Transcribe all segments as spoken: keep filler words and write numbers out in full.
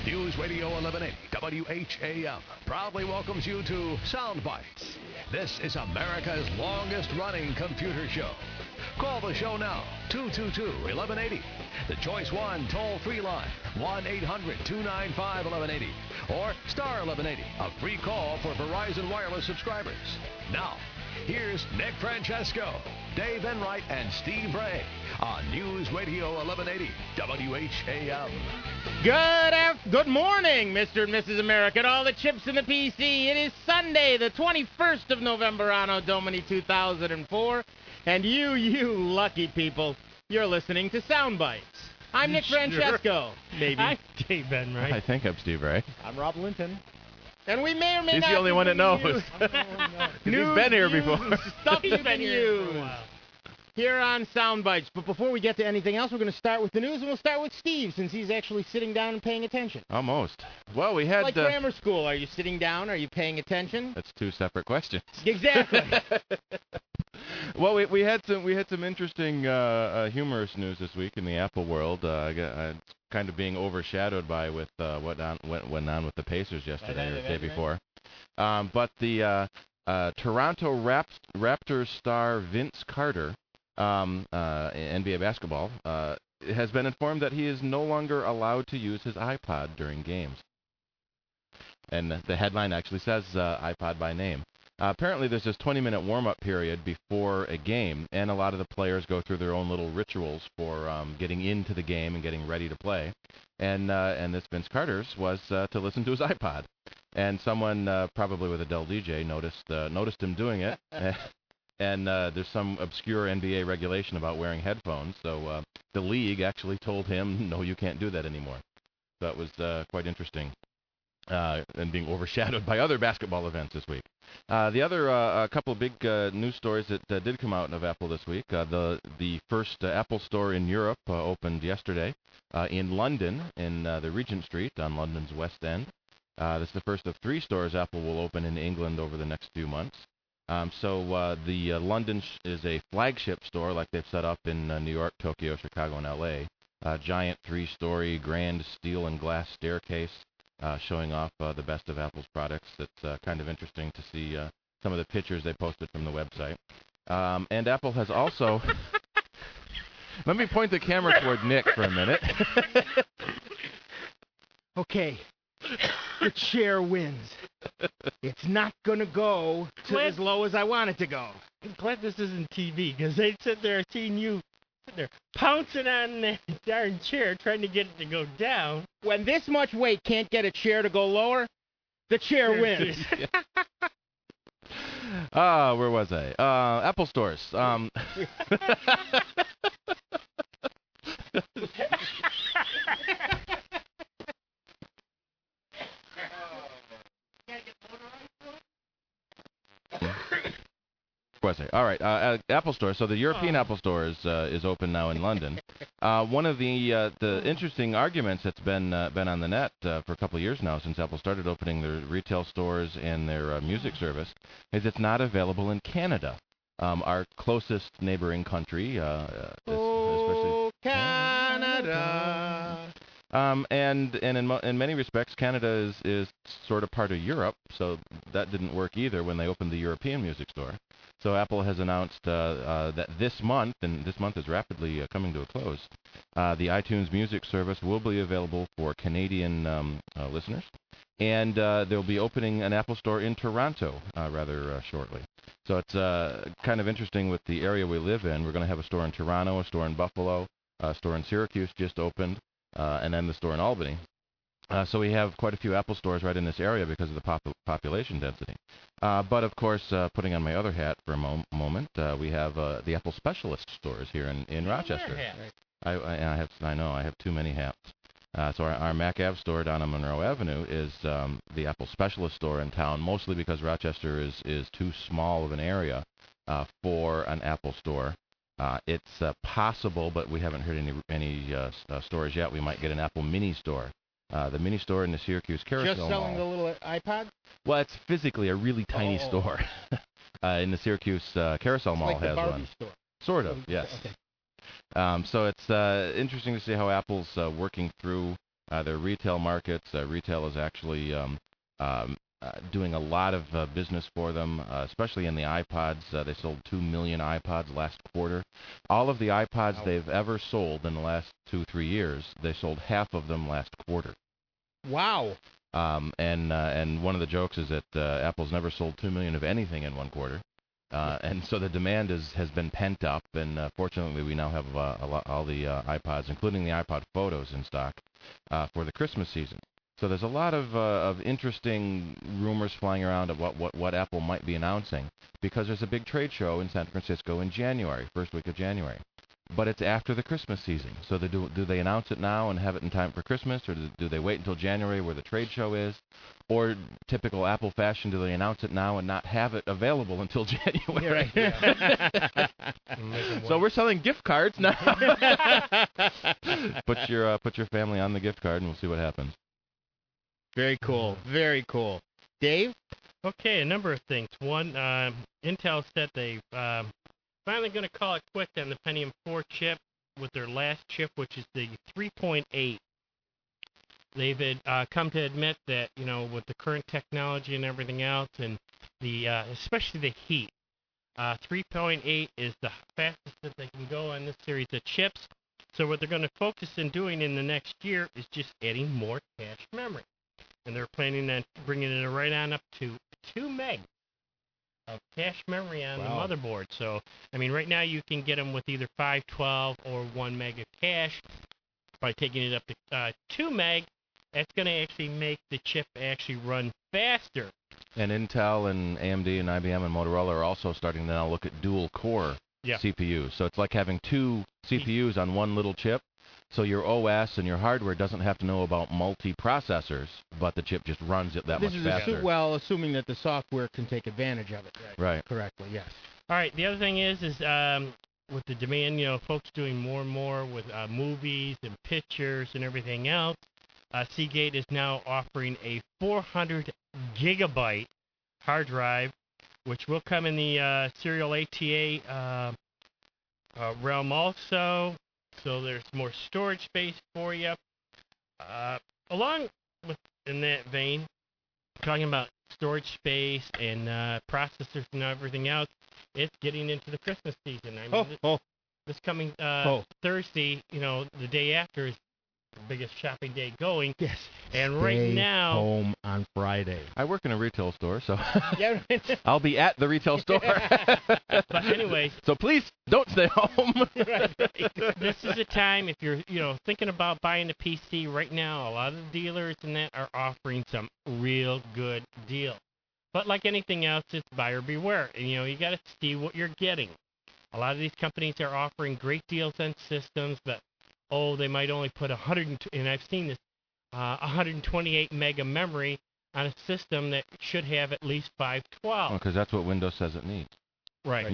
News Radio eleven eighty W H A M proudly welcomes you to Sound Bites. This is America's longest-running computer show. Call the show now, two two two, eleven eighty. The Choice One toll-free line, one eight hundred, two nine five, eleven eighty. Or star eleven eighty, a free call for Verizon Wireless subscribers. Now, here's Nick Francesco, Dave Enright, and Steve Ray on News Radio eleven eighty W H A M. Good af- good morning, Mister and Missus America, and all the chips in the P C. It is Sunday, the twenty-first of November, Anno Domini two thousand four, and you, you lucky people, you're listening to Sound Bites. I'm Nick Sure. Francesco. Maybe. I'm Dave Enright. I think I'm Steve Ray. I'm Rob Linton. And we may or may He's not the only be one that bringing knows. you 'Cause he's news, been here views, before. Stuff He's you been can here use for a while. here on Sound Bites. But before we get to anything else, we're going to start with the news, and we'll start with Steve, since he's actually sitting down and paying attention. Almost. Well, we had... Like uh, grammar school. Are you sitting down? Are you paying attention? That's two separate questions. Exactly. Well, we, we had some we had some interesting uh, uh, humorous news this week in the Apple world. Uh, I got, uh, it's kind of being overshadowed by with uh, what on, went, went on with the Pacers yesterday or the day before. Um, but the uh, uh, Toronto Rap- Raptors star Vince Carter, um, uh, N B A basketball, uh, has been informed that he is no longer allowed to use his iPod during games. And the headline actually says uh, iPod by name. Uh, apparently, there's this twenty-minute warm-up period before a game, and a lot of the players go through their own little rituals for um, getting into the game and getting ready to play. And uh, and this Vince Carter's was uh, to listen to his iPod. And someone, uh, probably with a Dell D J, noticed uh, noticed him doing it. And uh, there's some obscure N B A regulation about wearing headphones, so uh, the league actually told him, no, you can't do that anymore. So that was uh, quite interesting. Uh, and being overshadowed by other basketball events this week. Uh, the other uh, a couple of big uh, news stories that uh, did come out of Apple this week. Uh, the the first uh, Apple store in Europe uh, opened yesterday uh, in London, in uh, the Regent Street on London's West End. Uh, this is the first of three stores Apple will open in England over the next few months. Um, so uh, the uh, London sh- is a flagship store like they've set up in uh, New York, Tokyo, Chicago, and L A. Uh, giant three-story grand steel and glass staircase. Uh, showing off uh, the best of Apple's products. It's uh, kind of interesting to see uh, some of the pictures they posted from the website. Um, and Apple has also... Let me point the camera toward Nick for a minute. Okay, the chair wins. It's not going to go to Glad- as low as I want it to go. I'm glad this isn't T V, because they'd sit there seeing you sitting there pouncing on that darn chair trying to get it to go down. When this much weight can't get a chair to go lower, the chair wins. Ah, where was I? Uh, Apple stores. Um, was I? All right, uh, uh, Apple Store. So the European Oh. Apple Store is uh, is open now in London. Uh, one of the uh, the interesting arguments that's been uh, been on the net uh, for a couple of years now, since Apple started opening their retail stores and their uh, music service, is it's not available in Canada, um, our closest neighboring country, uh, uh, especially. Oh, Canada. Um, and and in, mo- in many respects, Canada is, is sort of part of Europe, so that didn't work either when they opened the European music store. So Apple has announced uh, uh, that this month, and this month is rapidly uh, coming to a close, uh, the iTunes Music service will be available for Canadian um, uh, listeners, and uh, they'll be opening an Apple store in Toronto uh, rather uh, shortly. So it's uh, kind of interesting with the area we live in. We're going to have a store in Toronto, a store in Buffalo, a store in Syracuse just opened, uh, and then the store in Albany. Uh, so we have quite a few Apple stores right in this area because of the pop- population density. Uh, but, of course, uh, putting on my other hat for a mo- moment, uh, we have uh, the Apple Specialist stores here in, in Rochester. I, I, I have, I know, I have too many hats. Uh, so our, our Mac Ave store down on Monroe Avenue is um, the Apple Specialist store in town, mostly because Rochester is, is too small of an area uh, for an Apple store. Uh, it's uh, possible, but we haven't heard any any uh, uh, stores yet. We might get an Apple Mini store. Uh, the mini store in the Syracuse Carousel Just selling Mall. the little iPod? Well, it's physically a really tiny Oh. store. uh, in the Syracuse uh, Carousel It's Mall like the has Barbie one. store. Sort of, yes. Okay. Um, so it's uh, interesting to see how Apple's uh, working through Uh, their retail markets, uh, retail is actually um, um, uh, doing a lot of uh, business for them, uh, especially in the iPods. Uh, they sold two million iPods last quarter. All of the iPods Wow. they've ever sold in the last two, three years, they sold half of them last quarter. Wow. Um, and uh, and one of the jokes is that uh, Apple's never sold two million of anything in one quarter, uh, and so the demand is has been pent up. And uh, fortunately, we now have uh, a lot, all the uh, iPods, including the iPod Photos, in stock uh, for the Christmas season. So there's a lot of uh, of interesting rumors flying around of what, what what Apple might be announcing, because there's a big trade show in San Francisco in January, first week of January. But it's after the Christmas season. So they do, do they announce it now and have it in time for Christmas, or do, do they wait until January where the trade show is? Or, typical Apple fashion, do they announce it now and not have it available until January? Right. So we're selling gift cards now. put your uh, put your family on the gift card, and we'll see what happens. Very cool. Very cool. Dave? Okay, a number of things. One, um, Intel said they've um, finally going to call it quits on the Pentium four chip with their last chip, which is the three point eight. They've uh, come to admit that, you know, with the current technology and everything else, and the uh, especially the heat, uh, three point eight is the fastest that they can go on this series of chips. So what they're going to focus on doing in the next year is just adding more cache memory. And they're planning on bringing it right on up to two meg of cache memory on Wow. the motherboard. So, I mean, right now you can get them with either five twelve or one meg of cache. By taking it up to uh, two meg, that's going to actually make the chip actually run faster. And Intel and A M D and I B M and Motorola are also starting to now look at dual core Yeah. C P Us. So it's like having two C P Us on one little chip. So your O S and your hardware doesn't have to know about multi-processors, but the chip just runs it that This much is faster. assu- well, assuming that the software can take advantage of it. Right. Correctly, yes. All right. The other thing is, is um, with the demand, you know, folks doing more and more with uh, movies and pictures and everything else, uh, Seagate is now offering a four hundred gigabyte hard drive, which will come in the uh, serial A T A uh, uh, realm also. So there's more storage space for you. Uh, along with, in that vein, talking about storage space and uh, processors and everything else, it's getting into the Christmas season. I mean, Oh, this, oh, this coming uh, Oh. Thursday, you know, the day after is the biggest shopping day going. yes. And right Stay now- home on Friday. I work in a retail store, so Yeah. I'll be at the retail store. But anyways, So please don't stay home. this is a time if you're, you know, thinking about buying a P C right now, a lot of the dealers and that are offering some real good deals. But like anything else, it's buyer beware. And, you know, you got to see what you're getting. A lot of these companies are offering great deals on systems, but, oh, they might only put one hundred, and I've seen this, uh, one hundred twenty-eight meg of memory on a system that should have at least five twelve. Because that's what Windows says it needs. Right.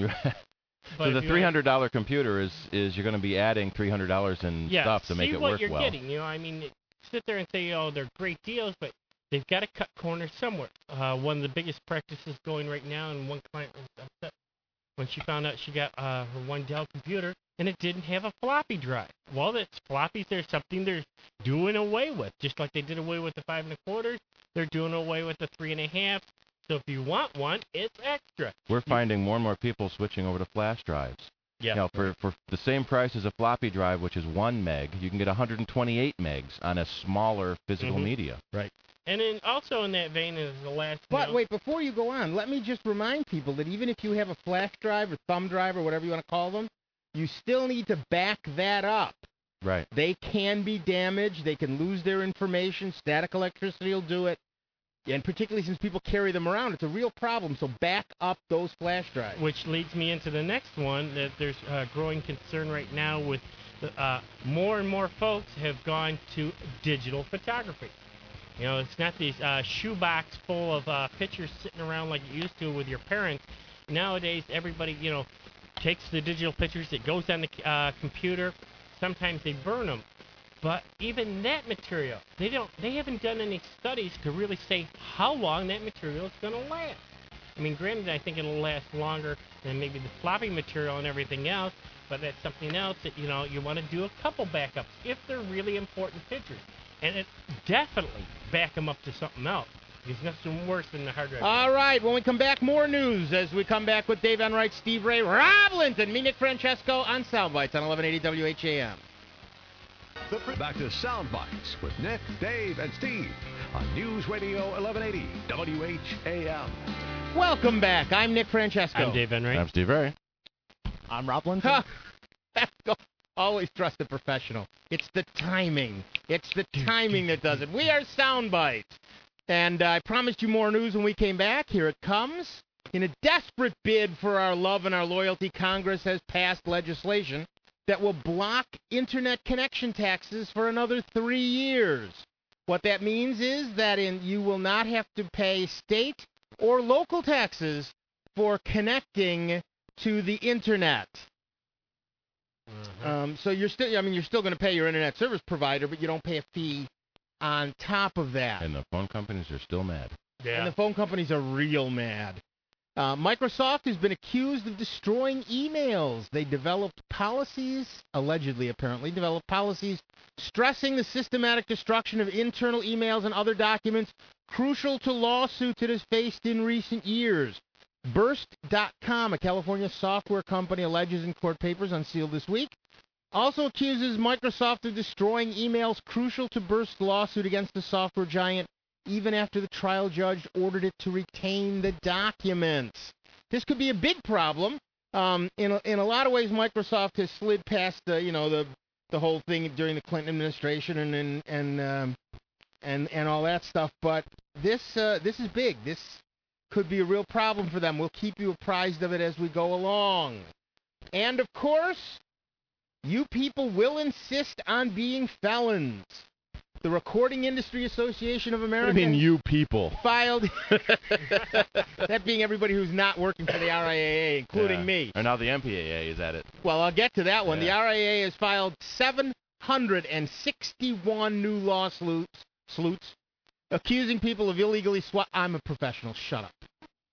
But So if the you three hundred dollars computer is, is you're going to be adding three hundred dollars in yeah, stuff to make see it what work you're well. getting. You know, I mean, sit there and say, oh, they're great deals, but they've got to cut corners somewhere. Uh, one of the biggest practices going right now, and one client was upset when she found out she got uh, her one Dell computer and it didn't have a floppy drive. Well, that's floppies. There's something they're doing away with, just like they did away with the five and a quarter. They're doing away with the three and a half. So if you want one, it's extra. We're finding more and more people switching over to flash drives. Yeah. You know, for, for the same price as a floppy drive, which is one meg, you can get one hundred twenty-eight megs on a smaller physical Mhm. media. And then also in that vein is the last. But note. wait, before you go on, let me just remind people that even if you have a flash drive or thumb drive or whatever you want to call them, you still need to back that up. Right. They can be damaged. They can lose their information. Static electricity will do it. And particularly since people carry them around, it's a real problem. So back up those flash drives. Which leads me into the next one, that there's a growing concern right now with uh, more and more folks have gone to digital photography. You know, it's not these uh, shoebox full of uh, pictures sitting around like you used to with your parents. Nowadays, everybody, you know, takes the digital pictures, it goes on the uh, computer. Sometimes they burn them. But even that material, they don't. They haven't done any studies to really say how long that material is going to last. I mean, granted, I think it'll last longer than maybe the floppy material and everything else, but that's something else that, you know, you want to do a couple backups if they're really important pictures. and it definitely back them up to something else. There's nothing worse than the hard drive. All right, when we come back, more news as we come back with Dave Enright, Steve Ray, Rob Linton, me, Nick Francesco on Soundbites on eleven eighty W H A M. Back to Soundbites with Nick, Dave, and Steve on News Radio eleven eighty W H A M. Welcome back. I'm Nick Francesco. I'm Dave Enright. I'm Steve Ray. I'm Rob Linton. Always trust the professional. It's the timing. It's the timing that does it. We are Soundbites. And uh, I promised you more news when we came back. Here it comes. In a desperate bid for our love and our loyalty, Congress has passed legislation that will block internet connection taxes for another three years. What that means is that in, you will not have to pay state or local taxes for connecting to the internet. Mm-hmm. Um, so you're still, I mean, you're still going to pay your internet service provider, but you don't pay a fee on top of that. And the phone companies are still mad. Yeah. And the phone companies are real mad. Uh, Microsoft has been accused of destroying emails. They developed policies, allegedly apparently, developed policies stressing the systematic destruction of internal emails and other documents crucial to lawsuits it has faced in recent years. Burst dot com, a California software company, alleges in court papers unsealed this week, also accuses Microsoft of destroying emails crucial to Burst's lawsuit against the software giant, even after the trial judge ordered it to retain the documents. This could be a big problem. Um, in a, in a lot of ways, Microsoft has slid past the you know the the whole thing during the Clinton administration and and and um, and, and all that stuff. But this uh, this is big. This could be a real problem for them. We'll keep you apprised of it as we go along. And of course, you people will insist on being felons. The Recording Industry Association of America. What do you mean, you people? Filed, that being everybody who's not working for the R I A A, including Yeah. me. And now the M P A A is at it. Well, I'll get to that one. Yeah. The R I A A has filed seven hundred sixty-one new lawsuits sleuts, accusing people of illegally swap. I'm a professional. Shut up.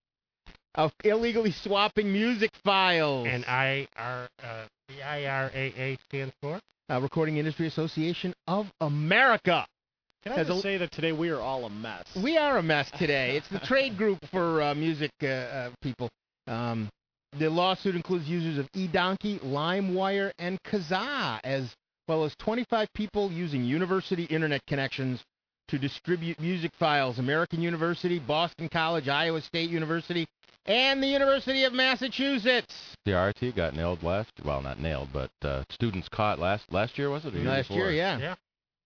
Of illegally swapping music files. And I R, uh, the I R A A stands for? Uh, Recording Industry Association of America. Can I Has just a- say that today we are all a mess? We are a mess today. It's the trade group for uh, music uh, uh, people. Um, the lawsuit includes users of eDonkey, LimeWire, and Kazaa, as well as twenty-five people using university internet connections to distribute music files. American University, Boston College, Iowa State University, and the University of Massachusetts. The R T got nailed last. Well, not nailed, but uh, students caught last last year, was it? Or year Last before? year, yeah. Yeah.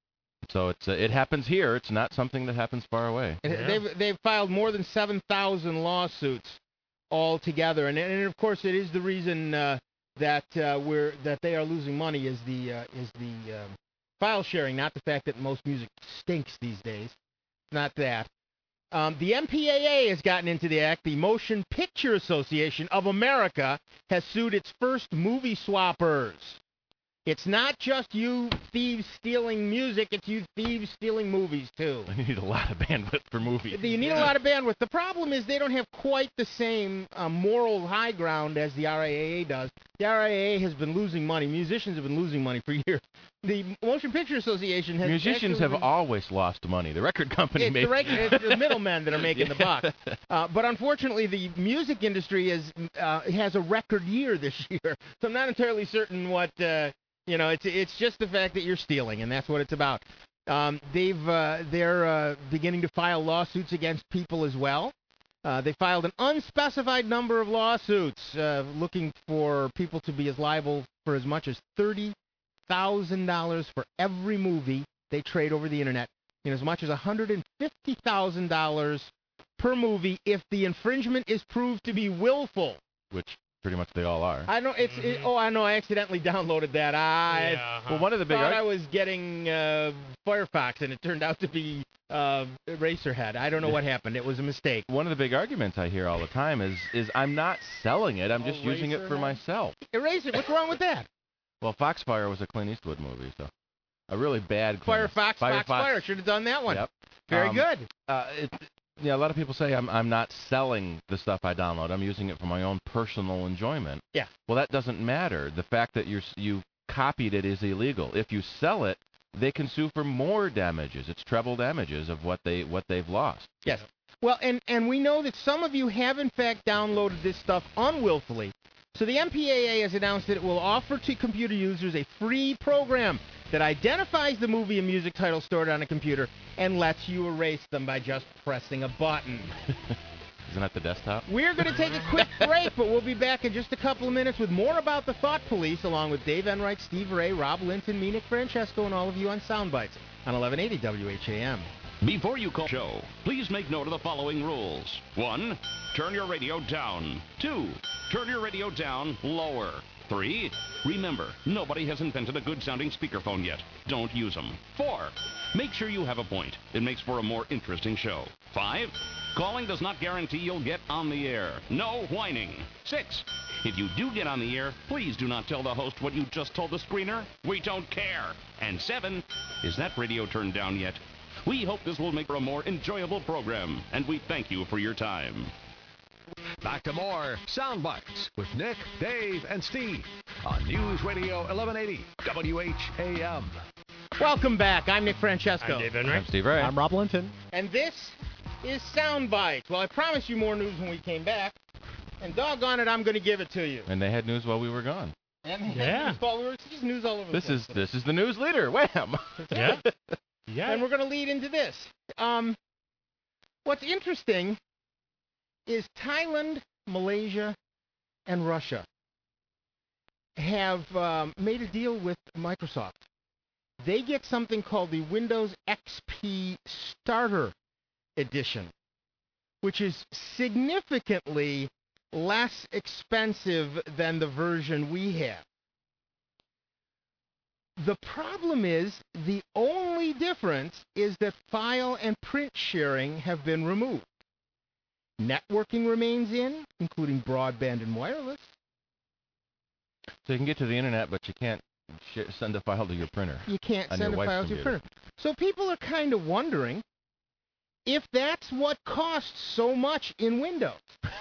So it's uh, it happens here. It's not something that happens far away. And Yeah. They've they've filed more than seven thousand lawsuits altogether, and and of course it is the reason uh, that uh, we're that they are losing money is the uh, is the um, file sharing, not the fact that most music stinks these days. Not that. Um, the M P A A has gotten into the act. The Motion Picture Association of America has sued its first movie swappers. It's not just you thieves stealing music, it's you thieves stealing movies, too. You need a lot of bandwidth for movies. You need a lot of bandwidth. The problem is they don't have quite the same uh, moral high ground as the R I A A does. The R I A A has been losing money. Musicians have been losing money for years. The Motion Picture Association has Musicians actually have been, always lost money. The record company it's makes. the, reg- it's the middlemen that are making the buck. Uh, but unfortunately, the music industry is uh, has a record year this year. So I'm not entirely certain what uh, you know. It's it's just the fact that you're stealing, and that's what it's about. Um, they've uh, they're uh, beginning to file lawsuits against people as well. Uh, they filed an unspecified number of lawsuits uh, looking for people to be as liable for as much as thirty thousand dollars for every movie they trade over the internet, and as much as one hundred fifty thousand dollars per movie if the infringement is proved to be willful. Which pretty much they all are. I know it's. It, oh, I know. I accidentally downloaded that. I Yeah, uh-huh. Well, one of the big thought arg- I was getting uh, Firefox, and it turned out to be uh, Eraserhead. I don't know what happened. It was a mistake. one of the big arguments I hear all the time is is I'm not selling it. I'm just using it for Eraserhead? myself. Eraser. What's wrong with that? Well, Foxfire was a Clint Eastwood movie, so a really bad Clint Firefox. Firefox. Foxfire. Should have done that one. Yep. Very Um, good. Uh, it, yeah, a lot of people say I'm I'm not selling the stuff I download. I'm using it for my own personal enjoyment. Yeah. Well, that doesn't matter. The fact that you you copied it is illegal. If you sell it, they can sue for more damages. It's treble damages of what they what they've lost. Yes. Well, and, and we know that some of you have, in fact, downloaded this stuff unwillfully. So the M P A A has announced that it will offer to computer users a free program that identifies the movie and music titles stored on a computer and lets you erase them by just pressing a button. Isn't that the desktop? We're going to take a quick break, but we'll be back in just a couple of minutes with more about the Thought Police, along with Dave Enright, Steve Ray, Rob Linton, me, Nick Francesco, and all of you on Soundbites on eleven eighty W H A M. Before you call the show, please make note of the following rules. One, turn your radio down. Two, turn your radio down lower. Three, remember, nobody has invented a good-sounding speakerphone yet. Don't use them. Four, make sure you have a point. It makes for a more interesting show. Five, calling does not guarantee you'll get on the air. No whining. Six, if you do get on the air, please do not tell the host what you just told the screener. We don't care. And seven, is that radio turned down yet? We hope this will make for a more enjoyable program, and we thank you for your time. Back to more Soundbites with Nick, Dave, and Steve on News Radio eleven eighty W H A M. Welcome back. I'm Nick Francesco. I'm Dave I'm Enright. Steve Ray. I'm Rob Linton. And this is Soundbites. Well, I promised you more news when we came back, and doggone it, I'm going to give it to you. And they had news while we were gone. And Yeah. news, while we were- it's just news all over the This place is today. this is the news leader. Wham! Yeah. Yeah. And we're going to lead into this. Um, what's interesting is Thailand, Malaysia, and Russia have um, made a deal with Microsoft. They get something called the Windows X P Starter Edition, which is significantly less expensive than the version we have. The problem is, the only difference is that file and print sharing have been removed. Networking remains in, including broadband and wireless. So you can get to the internet, but you can't sh- send a file to your printer. You can't On send your a wife's file to your computer. printer. So people are kind of wondering if that's what costs so much in Windows.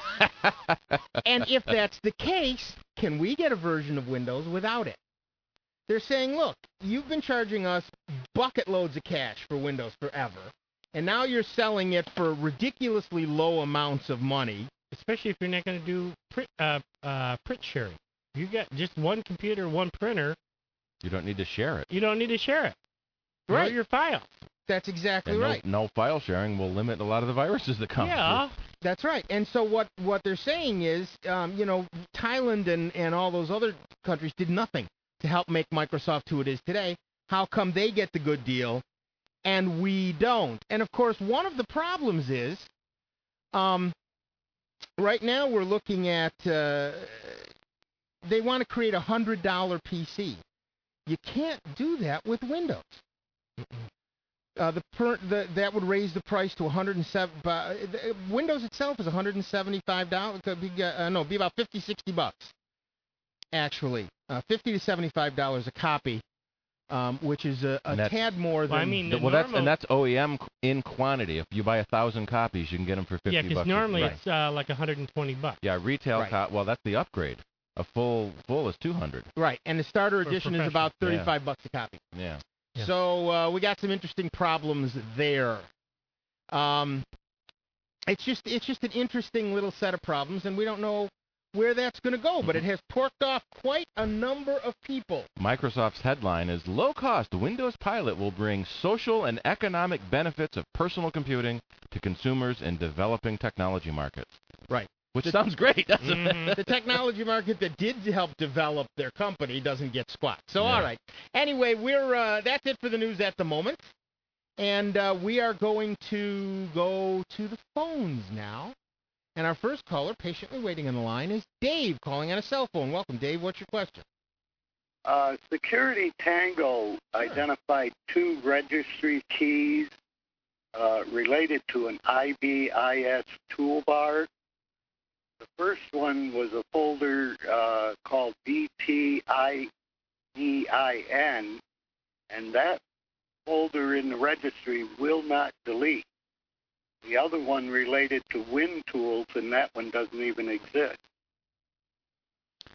And if that's the case, can we get a version of Windows without it? They're saying, look, you've been charging us bucket loads of cash for Windows forever, and now you're selling it for ridiculously low amounts of money. Especially if you're not going to do print, uh, uh, print sharing. You got just one computer, one printer. You don't need to share it. You don't need to share it. Right. Or your file. That's exactly And no, right. no file sharing will limit a lot of the viruses that come. Yeah. That's right. And so what, what they're saying is, um, you know, Thailand and, and all those other countries did nothing to help make Microsoft who it is today. How come they get the good deal and we don't? And, of course, one of the problems is um, right now we're looking at uh, they want to create a one hundred dollar P C. You can't do that with Windows. Uh, the, per, the that would raise the price to one hundred seven. Uh, the, Windows itself is one hundred seventy-five dollars. Could be, uh, no, be about fifty, sixty bucks. Actually, uh, fifty to seventy-five dollars a copy, um, which is a, a And that's- tad more than. Well, I mean, the Well, that's normal- and that's O E M in quantity. If you buy a thousand copies, you can get them for fifty Yeah, bucks. because normally Right. it's uh, like one hundred twenty bucks. Yeah, retail. Right. Co- well, that's the upgrade. A full full is two hundred. right, and the starter For edition is about professional, yeah. thirty-five bucks a copy. Yeah. Yeah. So uh, we got some interesting problems there. Um, it's just it's just an interesting little set of problems, and we don't know where that's going to go. But it has porked off quite a number of people. Microsoft's headline is low-cost Windows Pilot will bring social and economic benefits of personal computing to consumers in developing technology markets. Right. Which The- sounds great, doesn't it? Mhm. The technology market that did help develop their company doesn't get squat. So, Yeah. all right. Anyway, we're uh, that's it for the news at the moment. And uh, we are going to go to the phones now. And our first caller, patiently waiting on the line, is Dave, calling on a cell phone. Welcome, Dave. What's your question? Uh, Security Tango identified two registry keys uh, related to an I B I S toolbar. The first one was a folder uh, called D T I E I N, and that folder in the registry will not delete. The other one related to WinTools, and that one doesn't even exist.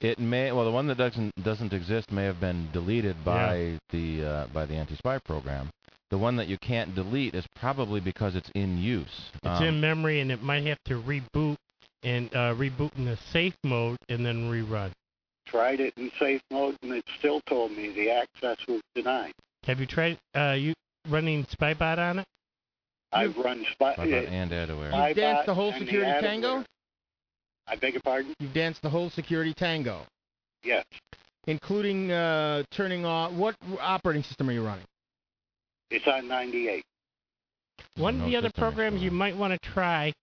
It may well the one that doesn't doesn't exist may have been deleted by Yeah. the uh, by the anti-spy program. The one that you can't delete is probably because it's in use. It's Um, in memory, and it might have to reboot and uh, reboot in the safe mode and then rerun. Tried it in safe mode, and it still told me the access was denied. Have you tried uh, you running SpyBot on it? I've run spy, Spy Bot and AdAware. Spy You've danced Bot the whole and security AdAware. tango? I beg your pardon? You've danced the whole security tango, Yes. including uh, turning off. What operating system are you running? It's on ninety-eight. One of No the other system programs you explorer. might want to try,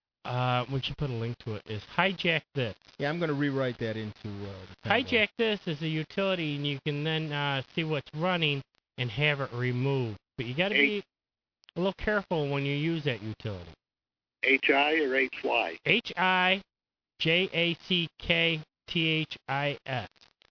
uh, we should put a link to it, is Hijack This. Yeah, I'm going to rewrite that into uh, the tango. Hijack This is a utility, and you can then uh, see what's running and have it removed. But you got to be a little careful when you use that utility. H I or H Y? H I J A C K T H I S.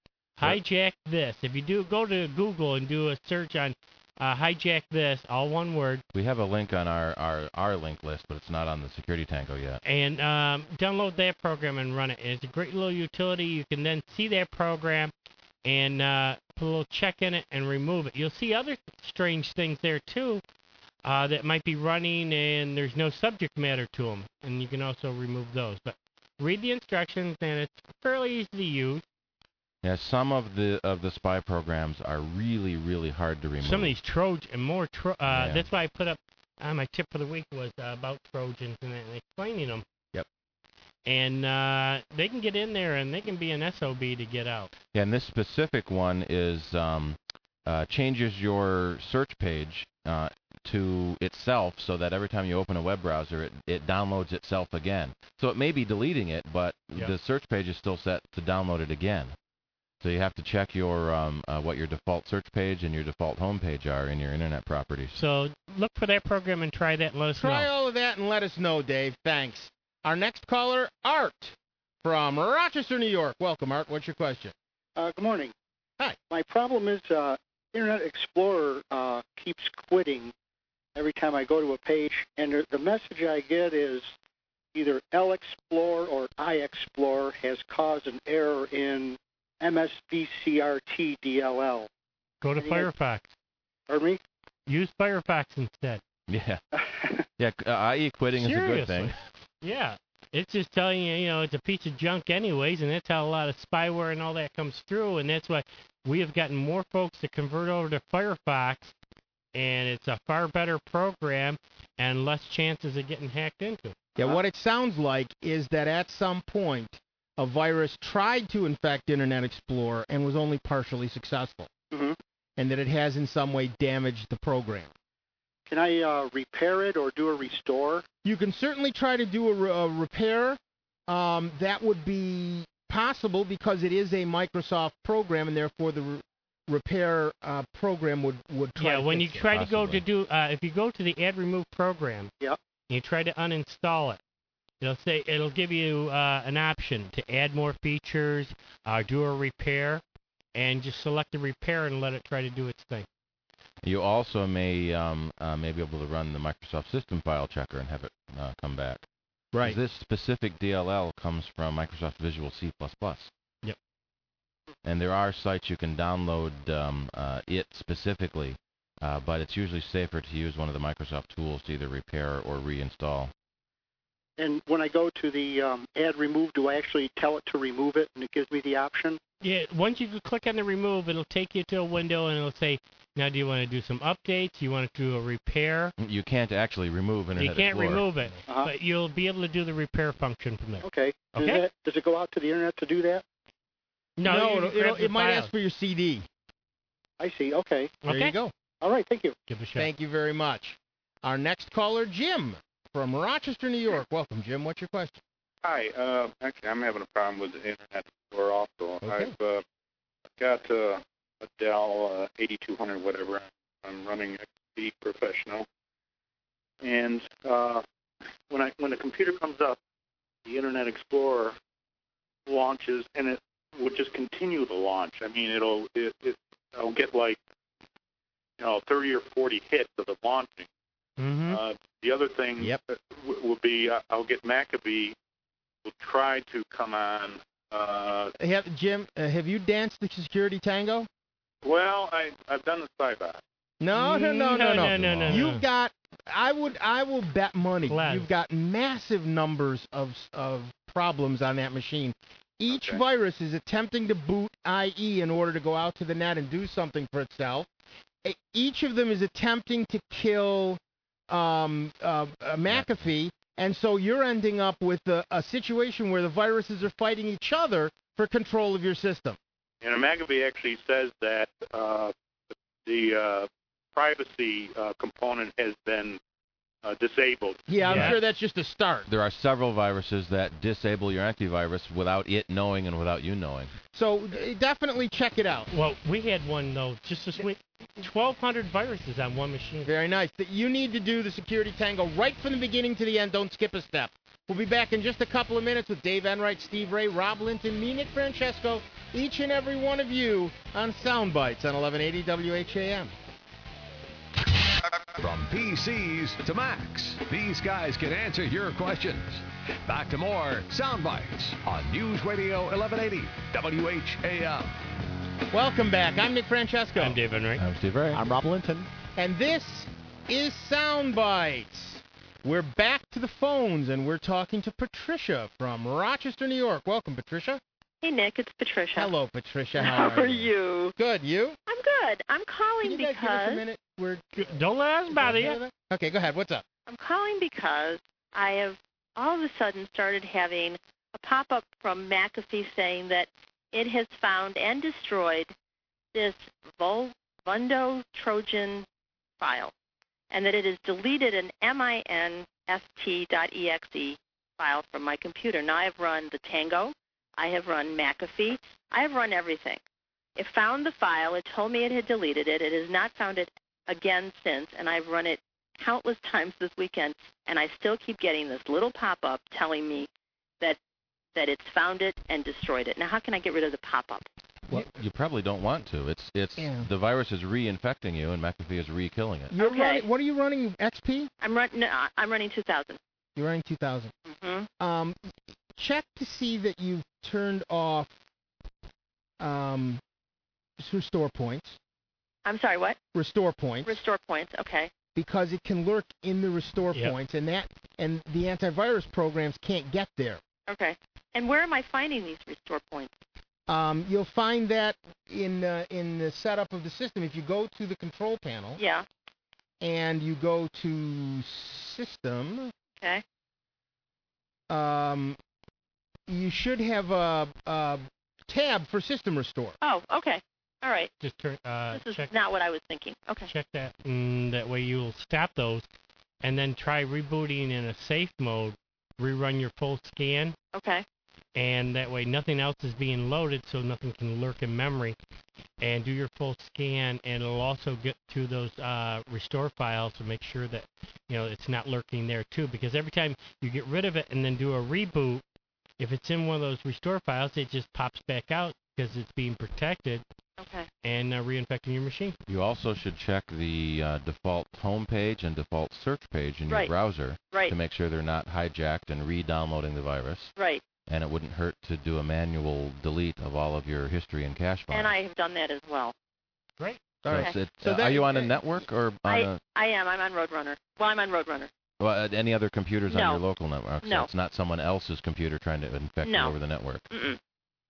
Hijack This. If you do, go to Google and do a search on uh, Hijack This, all one word, We have a link on our, our, our link list, but it's not on the Security Tango yet. and um, download that program and run it. It's a great little utility. You can then see that program and uh, put a little check in it and remove it. You'll see other strange things there, too, uh, that might be running and there's no subject matter to them, and you can also remove those. But read the instructions, and it's fairly easy to use. Yeah, some of the of the spy programs are really, really hard to remove. Some of these Trojan and more. Tro- uh, Yeah. That's why I put up uh, my tip for the week was uh, about Trojans and, and explaining them. Yep. And uh, they can get in there and they can be an S O B to get out. Yeah, and this specific one is um, uh, changes your search page uh, to itself so that every time you open a web browser, it, it downloads itself again. So it may be deleting it, but Yep. the search page is still set to download it again. So you have to check your um, uh, what your default search page and your default home page are in your internet properties. So look for that program and try that and let us Try know. all of that and let us know, Dave. Thanks. Our next caller, Art from Rochester, New York. Welcome, Art. What's your question? Uh, good morning. Hi. My problem is uh, Internet Explorer uh, keeps quitting every time I go to a page, and the- the message I get is either L Explorer or I Explorer has caused an error in M S V C R T D L L. Go to Yeah. Firefox. Pardon me? Use Firefox instead. Yeah, yeah. Uh, I E quitting is a good thing. Seriously. Yeah. It's just telling you, you know, it's a piece of junk anyways, and that's how a lot of spyware and all that comes through, and that's why we have gotten more folks to convert over to Firefox, and it's a far better program and less chances of getting hacked into. Yeah, what it sounds like is that at some point, a virus tried to infect Internet Explorer and was only partially successful, Mhm. and that it has in some way damaged the program. Can I uh, repair it or do a restore? You can certainly try to do a, re- a repair. Um, that would be possible because it is a Microsoft program, and therefore the re- repair uh, program would, would try Yeah, to when you fix it. try to go Possibly. to do, uh, if you go to the Add Remove program, Yep. and you try to uninstall it, it'll say it'll give you uh, an option to add more features, uh, do a repair, and just select the repair and let it try to do its thing. You also may um, uh, may be able to run the Microsoft System File Checker and have it uh, come back. Right. This specific D L L comes from Microsoft Visual C plus plus. Yep. And there are sites you can download um, uh, it specifically, uh, but it's usually safer to use one of the Microsoft tools to either repair or reinstall. And when I go to the um, Add Remove, do I actually tell it to remove it, and it gives me the option? Yeah, once you click on the remove, it'll take you to a window and it'll say, now do you want to do some updates? Do you want to do a repair? You can't actually remove Internet You can't Explorer. remove it, Uh-huh. but you'll be able to do the repair function from there. Okay. Does, Okay. that, does it go out to the Internet to do that? No, no, you it'll, grab it'll, the it might files. ask for your C D. I see. Okay. There Okay. you go. All right. Thank you. Give it a shot. Thank you very much. Our next caller, Jim from Rochester, New York. Welcome, Jim. What's your question? Hi. Uh, actually, I'm having a problem with the Internet Explorer also. Okay. I've uh, got uh, a Dell uh, eighty-two hundred, whatever. I'm running X P Professional, and uh, when I when the computer comes up, the Internet Explorer launches, and it will just continue to launch. I mean, it'll it, it I'll get like you know thirty or forty hits of it launching. Mm-hmm. Uh, the other thing Yep. uh, w- will be uh, I'll get Maccabee will try to come on Uh, Have, Jim, uh, have you danced the security tango? well, I I've done the Spybot. No, no, no, no, no. no, no, no, You've no. got. I would. I will bet money. Class. You've got massive numbers of of problems on that machine. Each Okay. virus is attempting to boot I E in order to go out to the net and do something for itself. E- Each of them is attempting to kill um, uh, uh, McAfee, and so you're ending up with a, a situation where the viruses are fighting each other for control of your system. And McAfee actually says that uh, the uh, privacy uh, component has been uh, disabled. Yeah, I'm Yeah. sure that's just a start. There are several viruses that disable your antivirus without it knowing and without you knowing. So d- definitely check it out. Well, we had one, though, just this week. twelve hundred viruses on one machine. Very nice. That you need to do the security tango right from the beginning to the end. Don't skip a step. We'll be back in just a couple of minutes with Dave Enright, Steve Ray, Rob Linton, me, Nick Francesco, each and every one of you on Soundbites on eleven eighty W H A M. From P Cs to Macs, these guys can answer your questions. Back to more Soundbites on News Radio eleven eighty W H A M. Welcome back. I'm Nick Francesco. I'm Dave Enright. I'm Steve Ray. I'm Rob Linton. And this is Soundbites. We're back to the phones, and we're talking to Patricia from Rochester, New York. Welcome, Patricia. Hey, Nick, it's Patricia. Hello, Patricia. How, How are you? Good. You? I'm good. I'm calling Can you guys give us a because minute? We're Don't let us bother you. Okay, go ahead. What's up? I'm calling because I have all of a sudden started having a pop-up from McAfee saying that it has found and destroyed this Vol- Vundo Trojan file, and that it has deleted an minst.exe file from my computer. Now I've run the Tango, I have run McAfee, I have run everything. It found the file, it told me it had deleted it, it has not found it again since, and I've run it countless times this weekend, and I still keep getting this little pop-up telling me that that it's found it and destroyed it. Now, how can I get rid of the pop-up? Well, you probably don't want to. It's it's Yeah. the virus is reinfecting you, and McAfee is re-killing it. You're Okay. running, what are you running? X P? I'm run. No, I'm running two thousand. You're running two thousand. Mm-hmm. Um, check to see that you've turned off um, restore points. I'm sorry. What? Restore points. Restore points. Okay. Because it can lurk in the restore Yep. points, and that and the antivirus programs can't get there. Okay. And where am I finding these restore points? Um, you'll find that in uh, in the setup of the system. If you go to the control panel Yeah. and you go to system, Okay. um, you should have a, a tab for system restore. Oh. Okay. All right. Just turn, uh, This is check, not what I was thinking. Okay. check that. Mm, that way you'll stop those, and then try rebooting in a safe mode. Rerun your full scan, Okay. and that way nothing else is being loaded, so nothing can lurk in memory. And do your full scan, and it'll also get to those uh, restore files to make sure that you know it's not lurking there too. Because every time you get rid of it and then do a reboot, if it's in one of those restore files, it just pops back out because it's being protected Okay. and uh, reinfecting your machine. You also should check the uh, default home page and default search page in your Right. browser Right. to make sure they're not hijacked and re-downloading the virus. Right. And it wouldn't hurt to do a manual delete of all of your history and cache files. And I have done that as well. Great. So All right. it's- it- So uh, that- are you on a network or on I a, I am. I'm on Roadrunner. Well, I'm on Roadrunner. well, uh, any other computers No. on your local network? So No. it's not someone else's computer trying to infect No. you over the network. Mm-mm.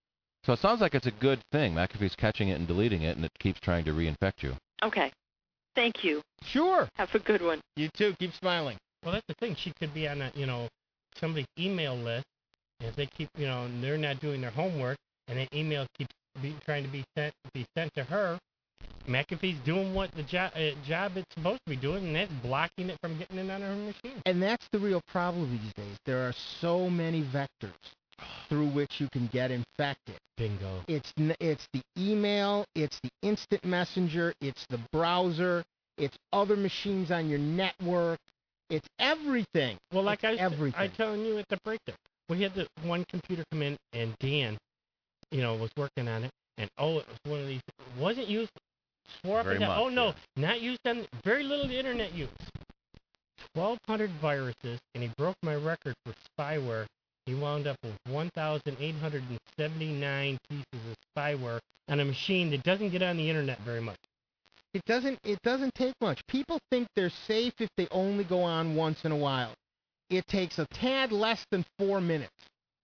So it sounds like it's a good thing. McAfee's catching it and deleting it, and it keeps trying to reinfect you. Okay. Thank you. Sure. Have a good one. You too. Keep smiling. Well, that's the thing. She could be on a, you know, somebody's email list, and if they keep, you know, and they're not doing their homework, and that email keeps be, trying to be sent be sent to her, McAfee's doing what the job uh, job it's supposed to be doing, and that's blocking it from getting it on her machine. And that's the real problem these days. There are so many vectors through which you can get infected. Bingo. It's n- it's the email, it's the instant messenger, it's the browser, it's other machines on your network, it's everything. Well, like I It's was everything. I telling you at the break there, we had the one computer come in, and Dan, you know, was working on it, and oh, it was one of these wasn't used. Swore up Very and down. much, Oh no, yeah. not used on very little internet use. Twelve hundred viruses, and he broke my record for spyware he wound up with one thousand eight hundred seventy-nine pieces of spyware on a machine that doesn't get on the internet very much. It doesn't it doesn't take much. People think they're safe if they only go on once in a while. It takes a tad less than four minutes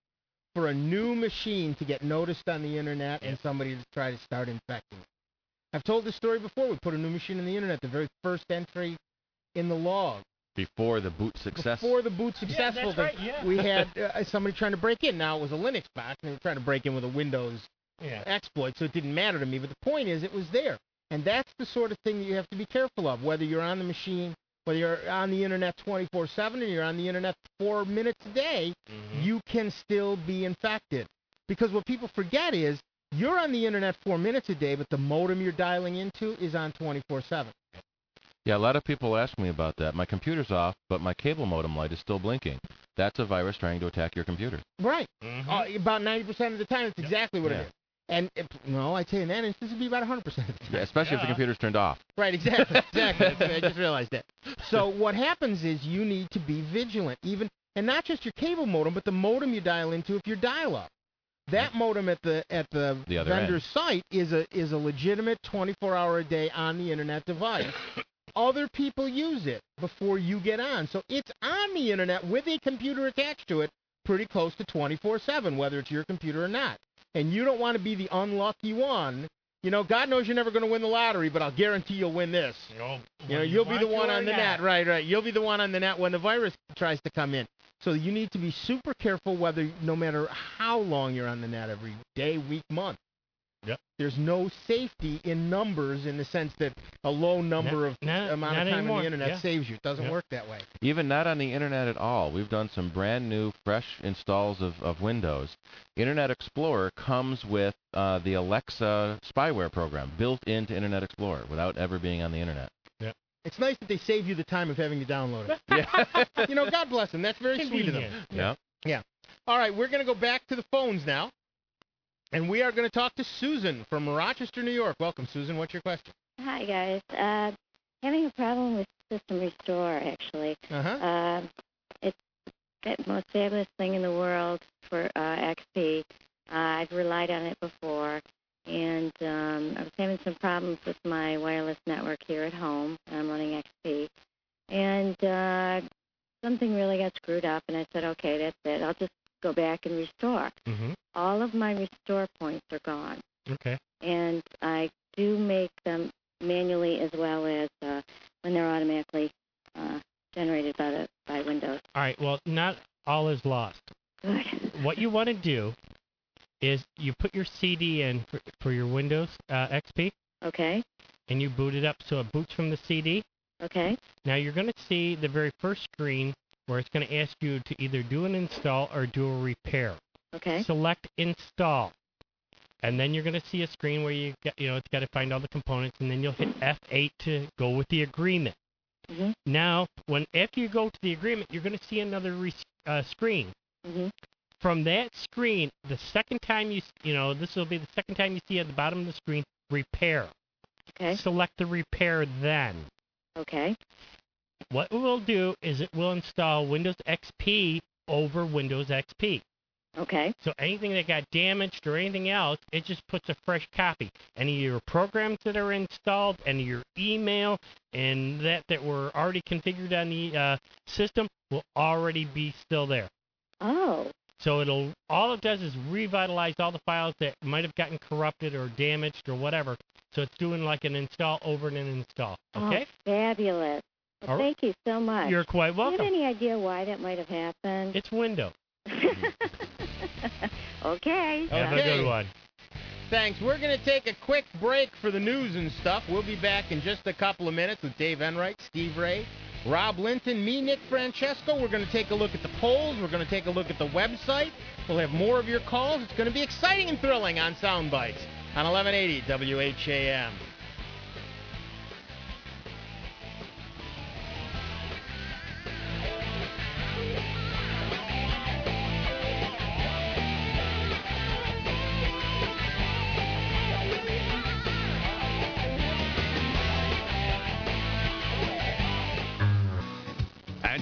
for a new machine to get noticed on the internet and somebody to try to start infecting it. I've told this story before. We put a new machine on the internet, the very first entry in the log. Before the boot success. Before the boot successful that's thing, right, yeah. we had uh, somebody trying to break in. Now it was a Linux box, and they were trying to break in with a Windows Yeah. exploit, so it didn't matter to me. But the point is, it was there. And that's the sort of thing that you have to be careful of, whether you're on the machine, whether you're on the internet twenty-four seven and you're on the internet four minutes a day, Mm-hmm. you can still be infected. Because what people forget is, you're on the internet four minutes a day, but the modem you're dialing into is on twenty-four seven. Yeah, a lot of people ask me about that. My computer's off, but my cable modem light is still blinking. That's a virus trying to attack your computer. Right. Mm-hmm. Uh, about ninety percent of the time, it's exactly what Yeah. it is. And, if, no, I'd say in that instance, it'd be about one hundred percent of the time. Yeah, especially if the Yeah. computer's turned off. Right, exactly, exactly. That's- I just realized that. So what happens is you need to be vigilant, even, and not just your cable modem, but the modem you dial into if you're dial-up. That modem at the at the, The other vendor's site is a is a legitimate twenty-four hour a day on the internet device. Other people use it before you get on, so it's on the internet with a computer attached to it, pretty close to twenty-four seven, whether it's your computer or not. And you don't want to be the unlucky one. You know, God knows you're never going to win the lottery, but I'll guarantee you'll win this. Oh, You know, well, you'll be the want one to or on the not. net. Right, right. You'll be the one on the net when the virus tries to come in. So you need to be super careful whether, no matter how long you're on the net, every day, week, month. Yep. There's no safety in numbers in the sense that a low number Not- of not- amount not of time anymore. on the internet Yeah. saves you. It doesn't Yeah. work that way. Even not on the internet at all. We've done some brand new, fresh installs of, of Windows. Internet Explorer comes with uh, the Alexa spyware program built into Internet Explorer without ever being on the internet. It's nice that they save you the time of having to download it. Yeah. You know, God bless them. That's very sweet of them. Convenient. Yeah. All right, we're going to go back to the phones now. And we are going to talk to Susan from Rochester, New York. Welcome, Susan. What's your question? Hi, guys. Uh, having a problem with System Restore, actually. Uh-huh. Uh, it's the most fabulous thing in the world for uh, X P. Uh, I've relied on it before, and um, I was having some problems with my wireless network here at home. I'm running X P, and uh, something really got screwed up, and I said, okay, that's it. I'll just go back and restore. Mm-hmm. All of my restore points are gone. Okay. And I do make them manually as well as uh, when they're automatically uh, generated by the by Windows. All right. Well, not all is lost. Good. What you want to do is you put your C D in for, for your Windows uh, X P, Okay. and you boot it up so it boots from the C D. Okay. Now you're going to see the very first screen where it's going to ask you to either do an install or do a repair. Okay. Select install. And then you're going to see a screen where you get, you know, it's got to find all the components, and then you'll hit F eight to go with the agreement. Mm-hmm. Now, when after you go to the agreement, you're going to see another re- uh, screen. Mm-hmm. From that screen, the second time you, you know, this will be the second time you see at the bottom of the screen, repair. Okay. Select the repair then. Okay. What it will do is it will install Windows X P over Windows X P. Okay. So anything that got damaged or anything else, it just puts a fresh copy. Any of your programs that are installed, any of your email, and that that were already configured on the uh, system will already be still there. Oh. So it'll all it does is revitalize all the files that might have gotten corrupted or damaged or whatever. So it's doing like an install over and an install. Okay? Oh, fabulous. Well, All right. thank you so much. You're quite Do you welcome. have any idea why that might have happened? It's Windows. Okay. Have a Okay. good one. Thanks. We're going to take a quick break for the news and stuff. We'll be back in just a couple of minutes with Dave Enright, Steve Ray, Rob Linton, me, Nick Francesco. We're going to take a look at the polls. We're going to take a look at the website. We'll have more of your calls. It's going to be exciting and thrilling on Soundbites on eleven eighty W H A M.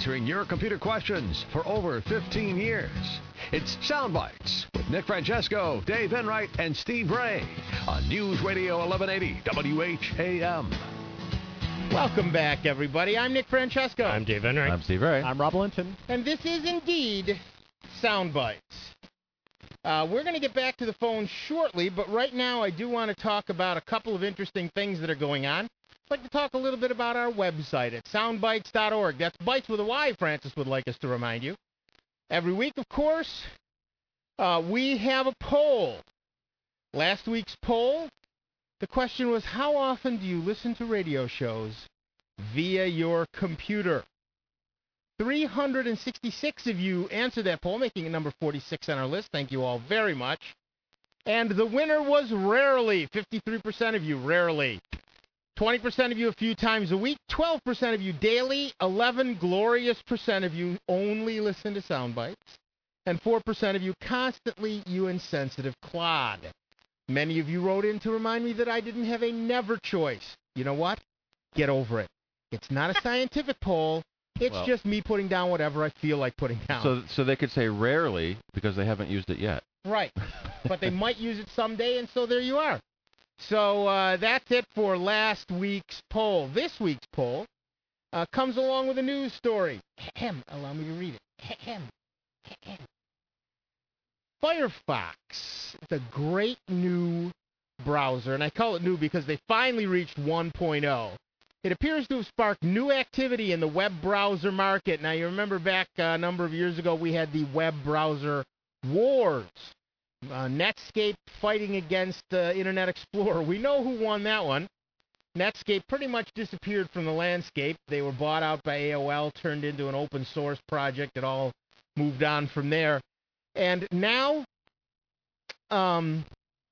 answering your computer questions for over fifteen years. It's Sound Bites with Nick Francesco, Dave Enright, and Steve Ray on News Radio eleven eighty W H A M. Welcome back, everybody. I'm Nick Francesco. I'm Dave Enright. I'm Steve Ray. I'm Rob Linton. And this is indeed Sound Bites. Uh, we're going to get back to the phone shortly, but right now I do want to talk about a couple of interesting things that are going on. I'd like to talk a little bit about our website at soundbites dot org. That's Bites with a Y, Francis would like us to remind you. Every week, of course, uh, we have a poll. Last week's poll, the question was, how often do you listen to radio shows via your computer? three hundred sixty-six of you answered that poll, making it number forty-six on our list. Thank you all very much. And the winner was rarely. fifty-three percent of you, rarely. twenty percent of you a few times a week. twelve percent of you daily. eleven glorious percent of you only listen to Sound Bites. And four percent of you constantly, you insensitive clod. Many of you wrote in to remind me that I didn't have a never choice. You know what? Get over it. It's not a scientific poll. It's Well- just me putting down whatever I feel like putting down. So, so they could say rarely because they haven't used it yet. Right. But they might use it someday, and so there you are. So uh, that's it for last week's poll. This week's poll uh, comes along with a news story. Ahem. Allow me to read it. Ahem. Ahem. Firefox, the great new browser, and I call it new because they finally reached one point oh. It appears to have sparked new activity in the web browser market. Now, you remember back uh, a number of years ago, we had the web browser wars. Uh, Netscape fighting against uh, Internet Explorer. We know who won that one. Netscape pretty much disappeared from the landscape. They were bought out by A O L, turned into an open source project. It all moved on from there. And now, um,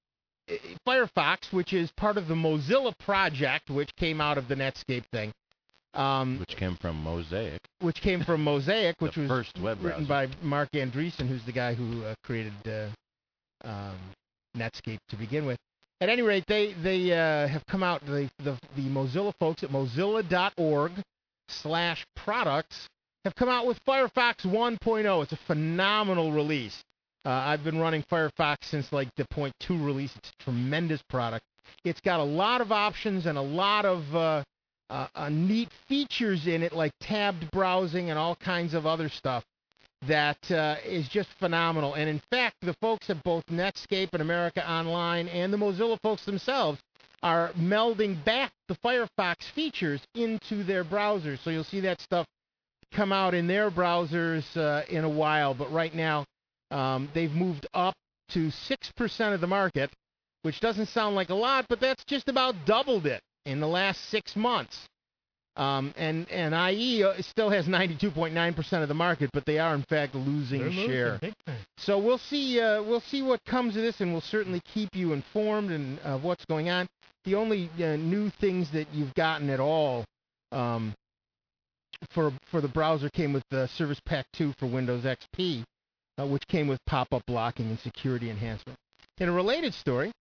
Firefox, which is part of the Mozilla project, which came out of the Netscape thing. Um, which came from Mosaic. Which came from Mosaic, which The was first web written by Mark Andreessen, who's the guy who uh, created uh, um, Netscape to begin with. At any rate, they they uh, have come out, the, the, the Mozilla folks at mozilla dot org slash products have come out with Firefox one point oh. It's a phenomenal release. Uh, I've been running Firefox since like the point two release. It's a tremendous product. It's got a lot of options and a lot of uh, uh, uh, neat features in it, like tabbed browsing and all kinds of other stuff that uh, is just phenomenal. And in fact, the folks at both Netscape and America Online and the Mozilla folks themselves are melding back the Firefox features into their browsers. So you'll see that stuff come out in their browsers uh, in a while. But right now, um, they've moved up to six percent of the market, which doesn't sound like a lot, but that's just about doubled it in the last six months. Um, and, and I E still has ninety-two point nine percent of the market, but they are, in fact, losing They're share. losing big time. So we'll see uh, we'll see what comes of this, and we'll certainly keep you informed and of uh, what's going on. The only uh, new things that you've gotten at all um, for for the browser came with the Service Pack two for Windows X P, uh, which came with pop-up blocking and security enhancement. In a related story,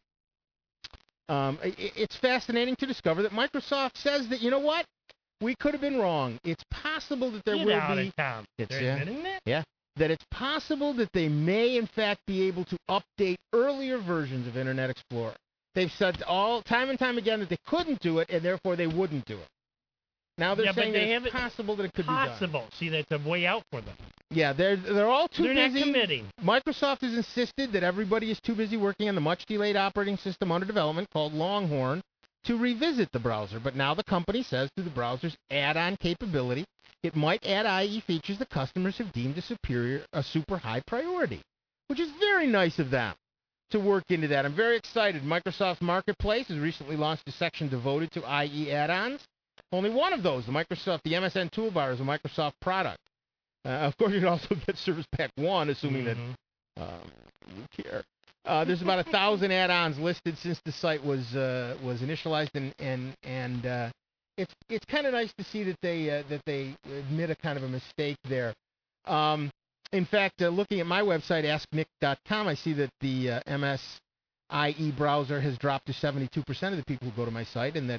um, it, it's fascinating to discover that Microsoft says that, you know what? We could have been wrong. It's possible that there Get will out be... of town. It's, They're yeah, admitting that? yeah, that it's possible that they may, in fact, be able to update earlier versions of Internet Explorer. They've said all time and time again that they couldn't do it, and therefore they wouldn't do it. Now they're Yeah, but saying they that have it's it possible that it could Possible. See, that's a way out for them. be done. Yeah, they're they're all too They're not busy. committing. Microsoft has insisted that everybody is too busy working on the much-delayed operating system under development called Longhorn to revisit the browser. But now the company says through the browser's add-on capability, it might add I E features that customers have deemed a superior, a super high priority, which is very nice of them to work into that. I'm very excited. Microsoft Marketplace has recently launched a section devoted to I E add-ons. Only one of those, the Microsoft, the M S N Toolbar, is a Microsoft product. Uh, of course, you can also get Service Pack one, assuming Mm-hmm. that um, you care. Uh, there's about a thousand add-ons listed since the site was uh, was initialized, and and and uh, it's it's kind of nice to see that they uh, that they admit a kind of a mistake there. Um, in fact, uh, looking at my website, ask nick dot com, I see that the uh, M S I E browser has dropped to seventy-two percent of the people who go to my site, and that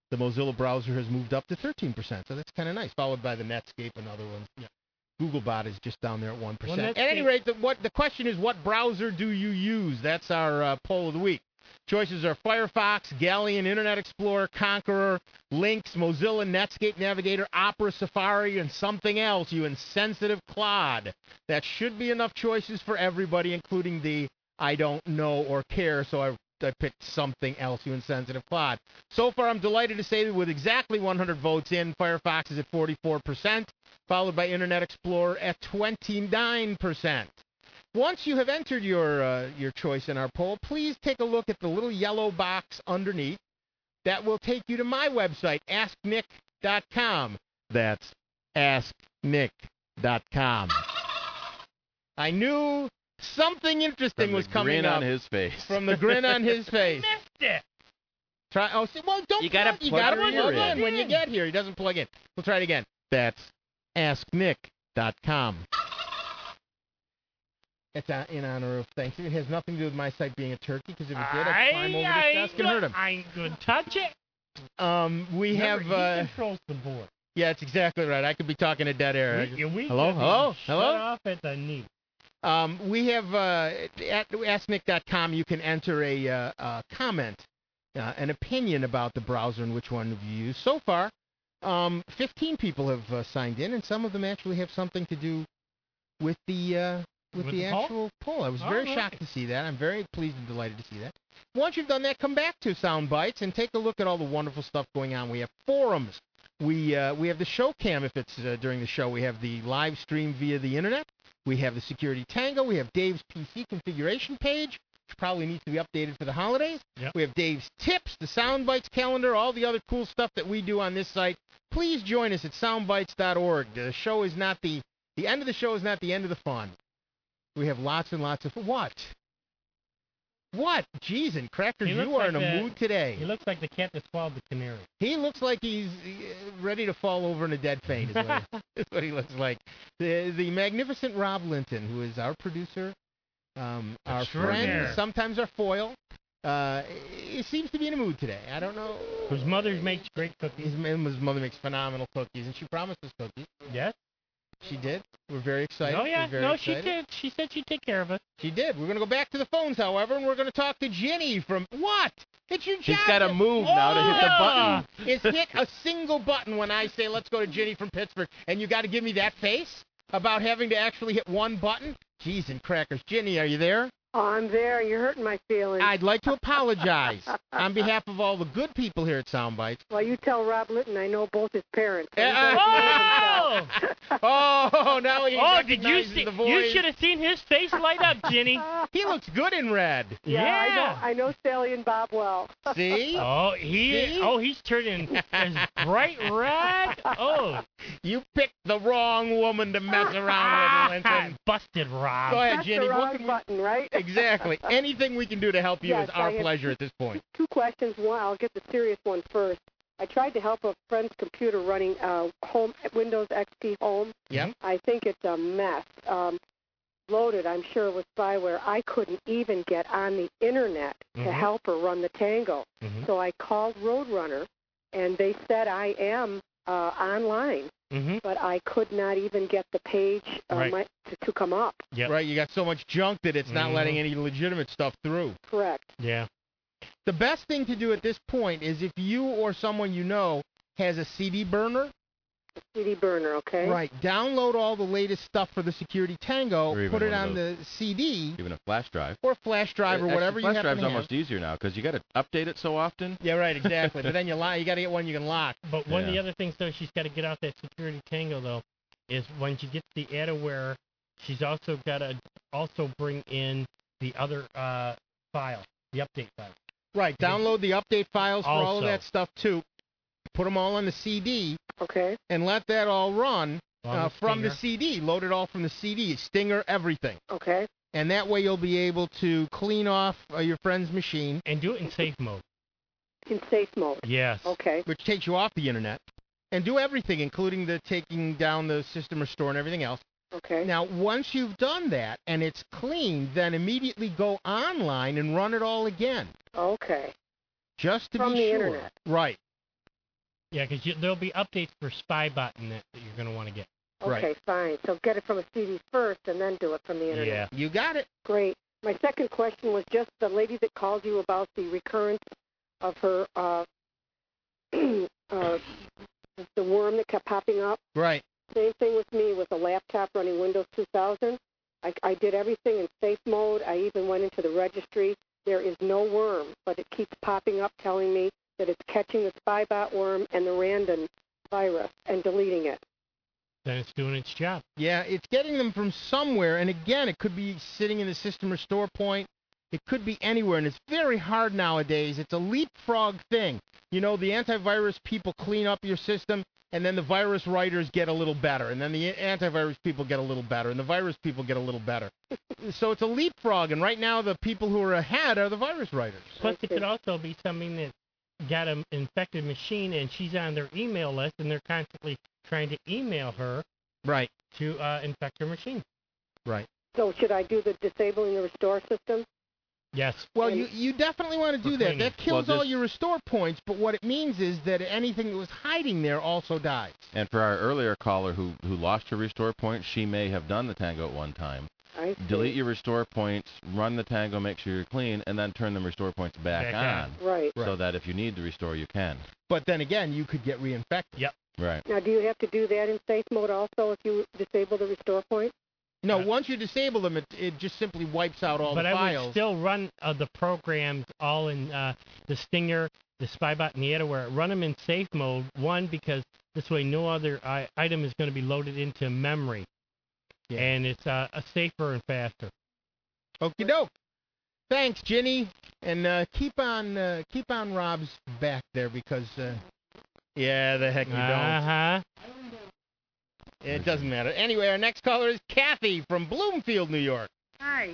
the Mozilla browser has moved up to thirteen percent. So that's kind of nice, followed by the Netscape and other ones. Yeah. Googlebot is just down there at one percent. Well, at any rate, the, what, the question is, what browser do you use? That's our uh, poll of the week. Choices are Firefox, Galleon, Internet Explorer, Conqueror, Lynx, Mozilla, Netscape Navigator, Opera, Safari, and something else, you insensitive clod. That should be enough choices for everybody, including the I don't know or care, so I, I picked something else, you insensitive clod. So far, I'm delighted to say that with exactly one hundred votes in, Firefox is at forty-four percent, followed by Internet Explorer at twenty-nine percent. Once you have entered your uh, your choice in our poll, please take a look at the little yellow box underneath. That will take you to my website, ask nick dot com. That's ask nick dot com. I knew something interesting From was the coming grin up. on his face. From the grin on his face. Missed it. Try. Oh, see, well, don't You gotta plug, you plug gotta your plug ear in in. when you get here. He doesn't plug in. We'll try it again. That's ask nick dot com. It's uh, in honor of Thanksgiving. It has nothing to do with my site being a turkey, because if it did, I'd climb over I this ain't desk and hurt him. I ain't gonna touch it. Um, we Remember, have. he Uh, controls the board. yeah, it's exactly right. I could be talking to dead air. I We, just- we hello, could be hello, shut hello. off at the knee. Um, we have uh, at ask nick dot com. You can enter a, uh, a comment, uh, an opinion about the browser and which one you use. So far, um, fifteen people have uh, signed in, and some of them actually have something to do with the uh, with, With the, the poll? actual poll. I was All very right. shocked to see that. I'm very pleased and delighted to see that. Once you've done that, come back to Sound Bites and take a look at all the wonderful stuff going on. We have forums. We uh, we have the show cam if it's uh, during the show. We have the live stream via the internet. We have the Security Tango. We have Dave's P C configuration page, which probably needs to be updated for the holidays. Yep. We have Dave's tips, the Sound Bites calendar, all the other cool stuff that we do on this site. Please join us at sound bites dot org. The show is not the the end of the show is not the end of the fun. We have lots and lots of what? What? Jeez, and Crackers, He you looks are like in a the- mood today. He looks like the cat that swallowed the canary. He looks like he's uh, ready to fall over in a dead faint. Is what, he, is what he looks like. The the magnificent Rob Linton, who is our producer, um, our Extraordinaire. friend, sometimes our foil. Uh, he seems to be in a mood today. I don't know. Whose mother makes great cookies. His, his mother makes phenomenal cookies, and she promised us cookies. Yes. She did. We're very excited. Oh yeah. We're very No, excited. she did. She said she'd take care of us. She did. We're going to go back to the phones, however, and we're going to talk to Ginny from what? It's your job. He's got to move now to hit the button. Is hit a single button when I say let's go to Ginny from Pittsburgh, and you got to give me that face about having to actually hit one button? Jeez and crackers. Ginny, are you there? Oh, I'm there. You're hurting my feelings. I'd like to apologize on behalf of all the good people here at Soundbites. Well, you tell Rob Litton I know both his parents. so he Uh, better behave himself. Oh, now he Oh, did you recognizes see? the voice. You should have seen his face light up, Ginny. He looks good in red. Yeah, Yeah. I know. I know Sally and Bob well. See? Oh, he. See? Oh, he's turning as bright red. Oh, You picked the wrong woman to mess around with, Linton. busted, Rob. Go ahead, That's Ginny. the What wrong can we... button, right? Exactly. Anything we can do to help you Yes, is our I have- pleasure at this point. Two questions. One, I'll get the serious one first. I tried to help a friend's computer running uh, home Windows X P Home. Yep. I think it's a mess. Um, loaded, I'm sure, with spyware. I couldn't even get on the internet to Mhm. help her run the Tango. Mhm. So I called Roadrunner, and they said I am uh, online, Mm-hmm. but I could not even get the page uh, Right. my, to, to come up. Yep. Right, you got so much junk that it's not Mhm. letting any legitimate stuff through. Correct. Yeah. The best thing to do at this point is if you or someone you know has a C D burner, C D burner, okay? right, download all the latest stuff for the Security Tango, Or even put it one of on the C D Even a flash drive. or flash drive or Actually, whatever flash you happen drive's to have. almost easier now because you got to update it so often. Yeah, right, exactly. But then you lie, you got to get one you can lock. But one of the Yeah. other things, though, she's got to get out that Security Tango, though, is when she gets the Adaware, she's also got to also bring in the other uh, file, the update file. Right, download the update files for all Also. of that stuff too. Put them all on the C D Okay. and let that all run On uh, the from the Stinger. C D. Load it all from the C D, Stinger, everything. Okay. And that way you'll be able to clean off uh, your friend's machine, And do it in safe mode. In safe mode. Yes. Okay. which takes you off the internet, and do everything, including the taking down the system restore and everything else. Okay. Now, once you've done that and it's clean, then immediately go online and run it all again, Okay. just to From be the sure. internet. Right. Yeah, because there'll be updates for SpyBot and that that you're going to want to get. Okay, fine. So get it from a C D first and then do it from the internet. Yeah. You got it. Great. My second question was just the lady that called you about the recurrence of her, uh, uh, the worm that kept popping up. Right. Same thing with me with a laptop running Windows two thousand. I, I did everything in safe mode. I even went into the registry. There is no worm, but it keeps popping up telling me that it's catching the SpyBot worm and the random virus and deleting it. Then it's doing its job. Yeah, it's getting them from somewhere, and again, it could be sitting in the system restore point. It could be anywhere, and it's very hard nowadays. It's a leapfrog thing. You know, the antivirus people clean up your system, and then the virus writers get a little better, and then the antivirus people get a little better, and the virus people get a little better. So it's a leapfrog, and right now the people who are ahead are the virus writers. Plus, it could also be something that got an infected machine, and she's on their email list, and they're constantly trying to email her right to uh, infect her machine. Right. So should I do the disabling the restore system? Yes. Well, you, you definitely want to do that. cleaning. That kills Well, all just- your restore points, but what it means is that anything that was hiding there also dies. And for our earlier caller who, who lost her restore point, she may have done the Tango at one time. I see. Delete your restore points, run the Tango, make sure you're clean, and then turn the restore points back, Back on. Right. So Right. that if you need to restore, you can. But then again, you could get reinfected. Yep. Right. Now, do you have to do that in safe mode also if you disable the restore point? No, once you disable them, it, it just simply wipes out all but the I files. would still run uh, the programs all in uh, the Stinger, the SpyBot, and the Edaware. Run them in safe mode. One, because this way no other I- item is going to be loaded into memory. Yeah. And it's uh, a safer and faster. Okie doke. Thanks, Ginny, and uh, keep on uh, keep on Rob's back there because, uh, yeah, the heck you don't. Uh-huh. It doesn't matter. Anyway, our next caller is Kathy from Bloomfield, New York. Hi.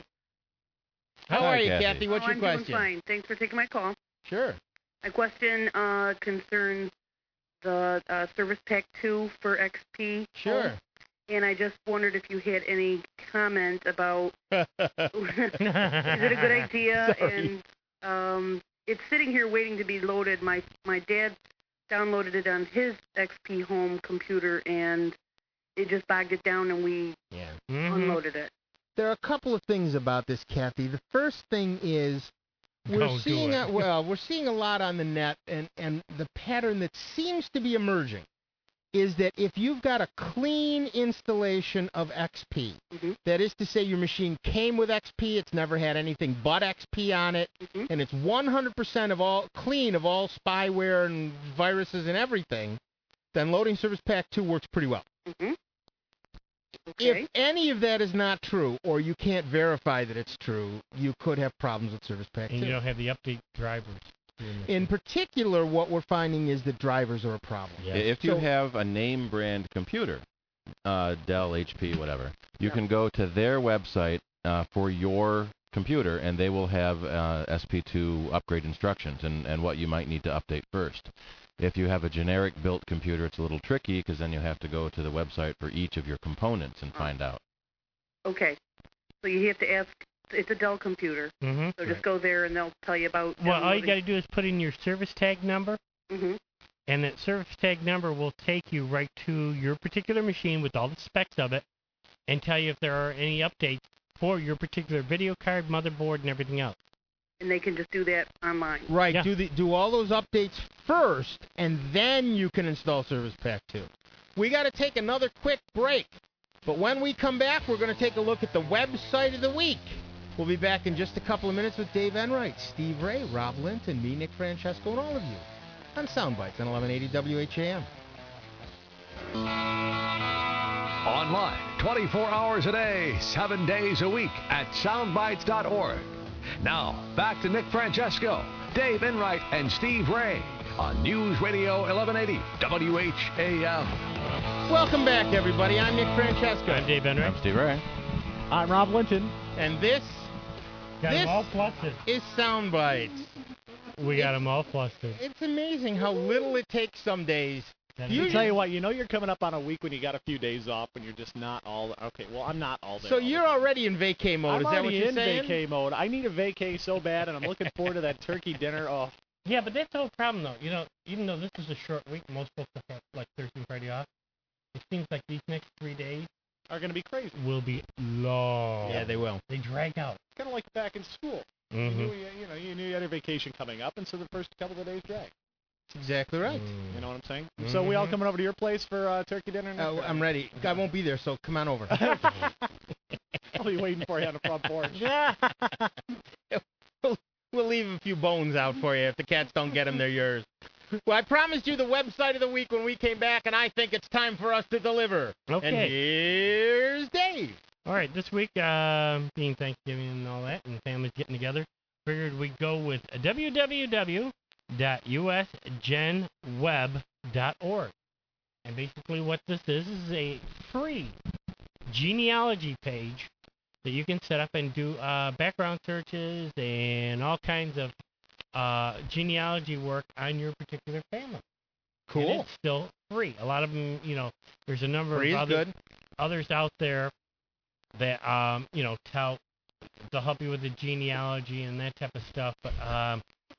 How Hi, are you, Kathy. Kathy? What's oh, your I'm question? Doing fine. Thanks for taking my call. Sure. My question uh, concerns the uh, Service Pack two for X P. Sure. And I just wondered if you had any comment about is it a good idea? Sorry. And um, it's sitting here waiting to be loaded. My my dad downloaded it on his X P home computer, and it just bogged it down, and we Yeah. Mm-hmm. unloaded it. There are a couple of things about this, Kathy. The first thing is we're Don't do seeing it. a, well, we're seeing a lot on the net, and and the pattern that seems to be emerging is that if you've got a clean installation of X P, Mhm. that is to say your machine came with X P, it's never had anything but X P on it, Mhm. and it's one hundred percent of all clean of all spyware and viruses and everything, then loading Service Pack two works pretty well. Mm-hmm. Okay. If any of that is not true, or you can't verify that it's true, you could have problems with Service Pack And you two. don't have the update drivers. In particular, what we're finding is that drivers are a problem. Yeah. If you So- have a name brand computer, uh, Dell, H P, whatever, you can go to their website uh, for your computer, and they will have uh, S P two upgrade instructions and, and what you might need to update first. If you have a generic built computer, it's a little tricky because then you have to go to the website for each of your components and find out. Okay. So you have to ask. It's a Dell computer, Mm-hmm. so just go there and they'll tell you about. Well, all you got to do is put in your service tag number, Mm-hmm. and that service tag number will take you right to your particular machine with all the specs of it and tell you if there are any updates for your particular video card, motherboard, and everything else. And they can just do that online. Right. Yeah. Do the do all those updates first, and then you can install Service Pack two. We got to take another quick break, but when we come back, we're going to take a look at the website of the week. We'll be back in just a couple of minutes with Dave Enright, Steve Ray, Rob Linton, me, Nick Francesco, and all of you on Soundbites on eleven eighty W H A M. Online, twenty-four hours a day, seven days a week at soundbites dot org. Now, back to Nick Francesco, Dave Enright, and Steve Ray on News Radio eleven eighty W H A M. Welcome back, everybody. I'm Nick Francesco. I'm Dave Enright. I'm Steve Ray. I'm Rob Linton. And this Got them This- all flustered. is Soundbites. We got them all flustered. It's amazing how little it takes some days. That You I is- tell you what, you know you're coming up on a week when you got a few days off when you're just not all okay. Well, I'm not all there. So all the you're time. already in vacay mode. I'm Is that what already you're in saying? vacay mode. I need a vacay so bad, and I'm looking forward to that turkey dinner. Oh, Yeah, but that's the whole problem, though. You know, even though this is a short week, most folks have like Thursday and Friday off. It seems like these next three days are going to be crazy. Will be long. Yeah, they will. They drag out. It's kind of like back in school. Mm-hmm. You knew you, you know you knew you had a vacation coming up, and so the first couple of days drag. That's exactly right. You know what I'm saying? Mm-hmm. So we all coming over to your place for uh, turkey dinner? Uh, I'm ready. I won't be there, so come on over. I'll be waiting for you on the front porch. we'll, we'll leave a few bones out for you. If the cats don't get them, they're yours. Well, I promised you the website of the week when we came back, and I think it's time for us to deliver. Okay. And here's Dave. All right, this week, uh, being Thanksgiving and all that, and families getting together, figured we'd go with w w w dot u s gen web dot org. And basically what this is is a free genealogy page that you can set up and do uh, background searches and all kinds of uh, genealogy work on your particular family. Cool. And it's still free. A lot of them, you know, there's a number Free of is other, good. others out there that, um, you know, tell, they'll help you with the genealogy and that type of stuff. But, um,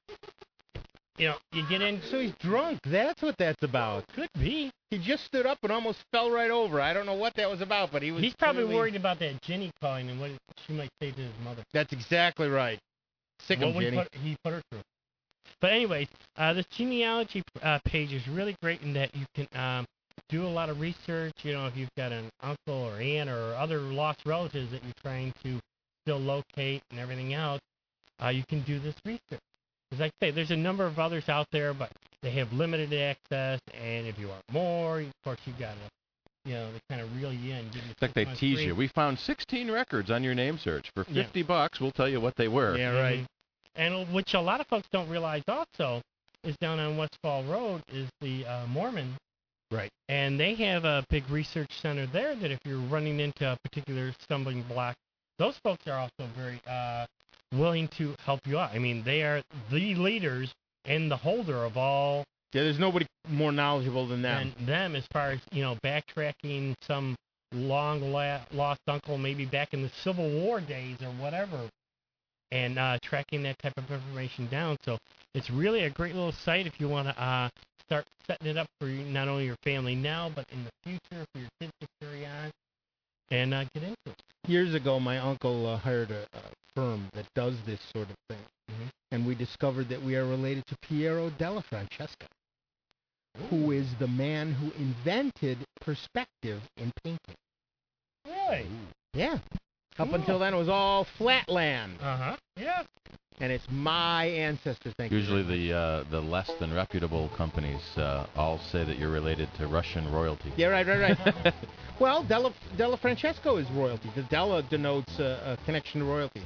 you know, you get in. So he's drunk. That's what that's about. Could be. He just stood up and almost fell right over. I don't know what that was about, but he was. He's probably clearly... worried about that Jenny calling and what she might say to his mother. That's exactly right. Sick What him, we Jenny. Put, he put her through. But anyways, uh, this genealogy uh, page is really great in that you can um, do a lot of research. You know, if you've got an uncle or aunt or other lost relatives that you're trying to still locate and everything else, uh, you can do this research. As I say, there's a number of others out there, but they have limited access. And if you want more, of course, you got to, you know, they kind of reel you in. Give you It's like they six months tease free. you. We found sixteen records on your name search. For Yeah. fifty bucks, we'll tell you what they were. Yeah, right. Mhm. And which a lot of folks don't realize also is down on Westfall Road is the uh, Mormon. Right. And they have a big research center there that if you're running into a particular stumbling block, those folks are also very uh, willing to help you out. I mean, they are the leaders and the holder of all. Yeah, there's nobody more knowledgeable than them. And them as far as, you know, backtracking some long la- lost uncle, maybe back in the Civil War days or whatever, and uh, tracking that type of information down. So it's really a great little site if you want to uh, start setting it up for you, not only your family now, but in the future for your kids to carry on and uh, get into it. Years ago, my uncle uh, hired a, a firm that does this sort of thing, Mhm. and we discovered that we are related to Piero della Francesca, who is the man who invented perspective in painting. Really? Yeah. Up Cool. until then, it was all flat land, Uh-huh. Yeah. and it's my ancestors. Thank you. Usually the uh, the less than reputable companies uh, all say that you're related to Russian royalty. Yeah, right, right, right. Well, Della, Della Francesco is royalty. The Della denotes uh, a connection to royalty.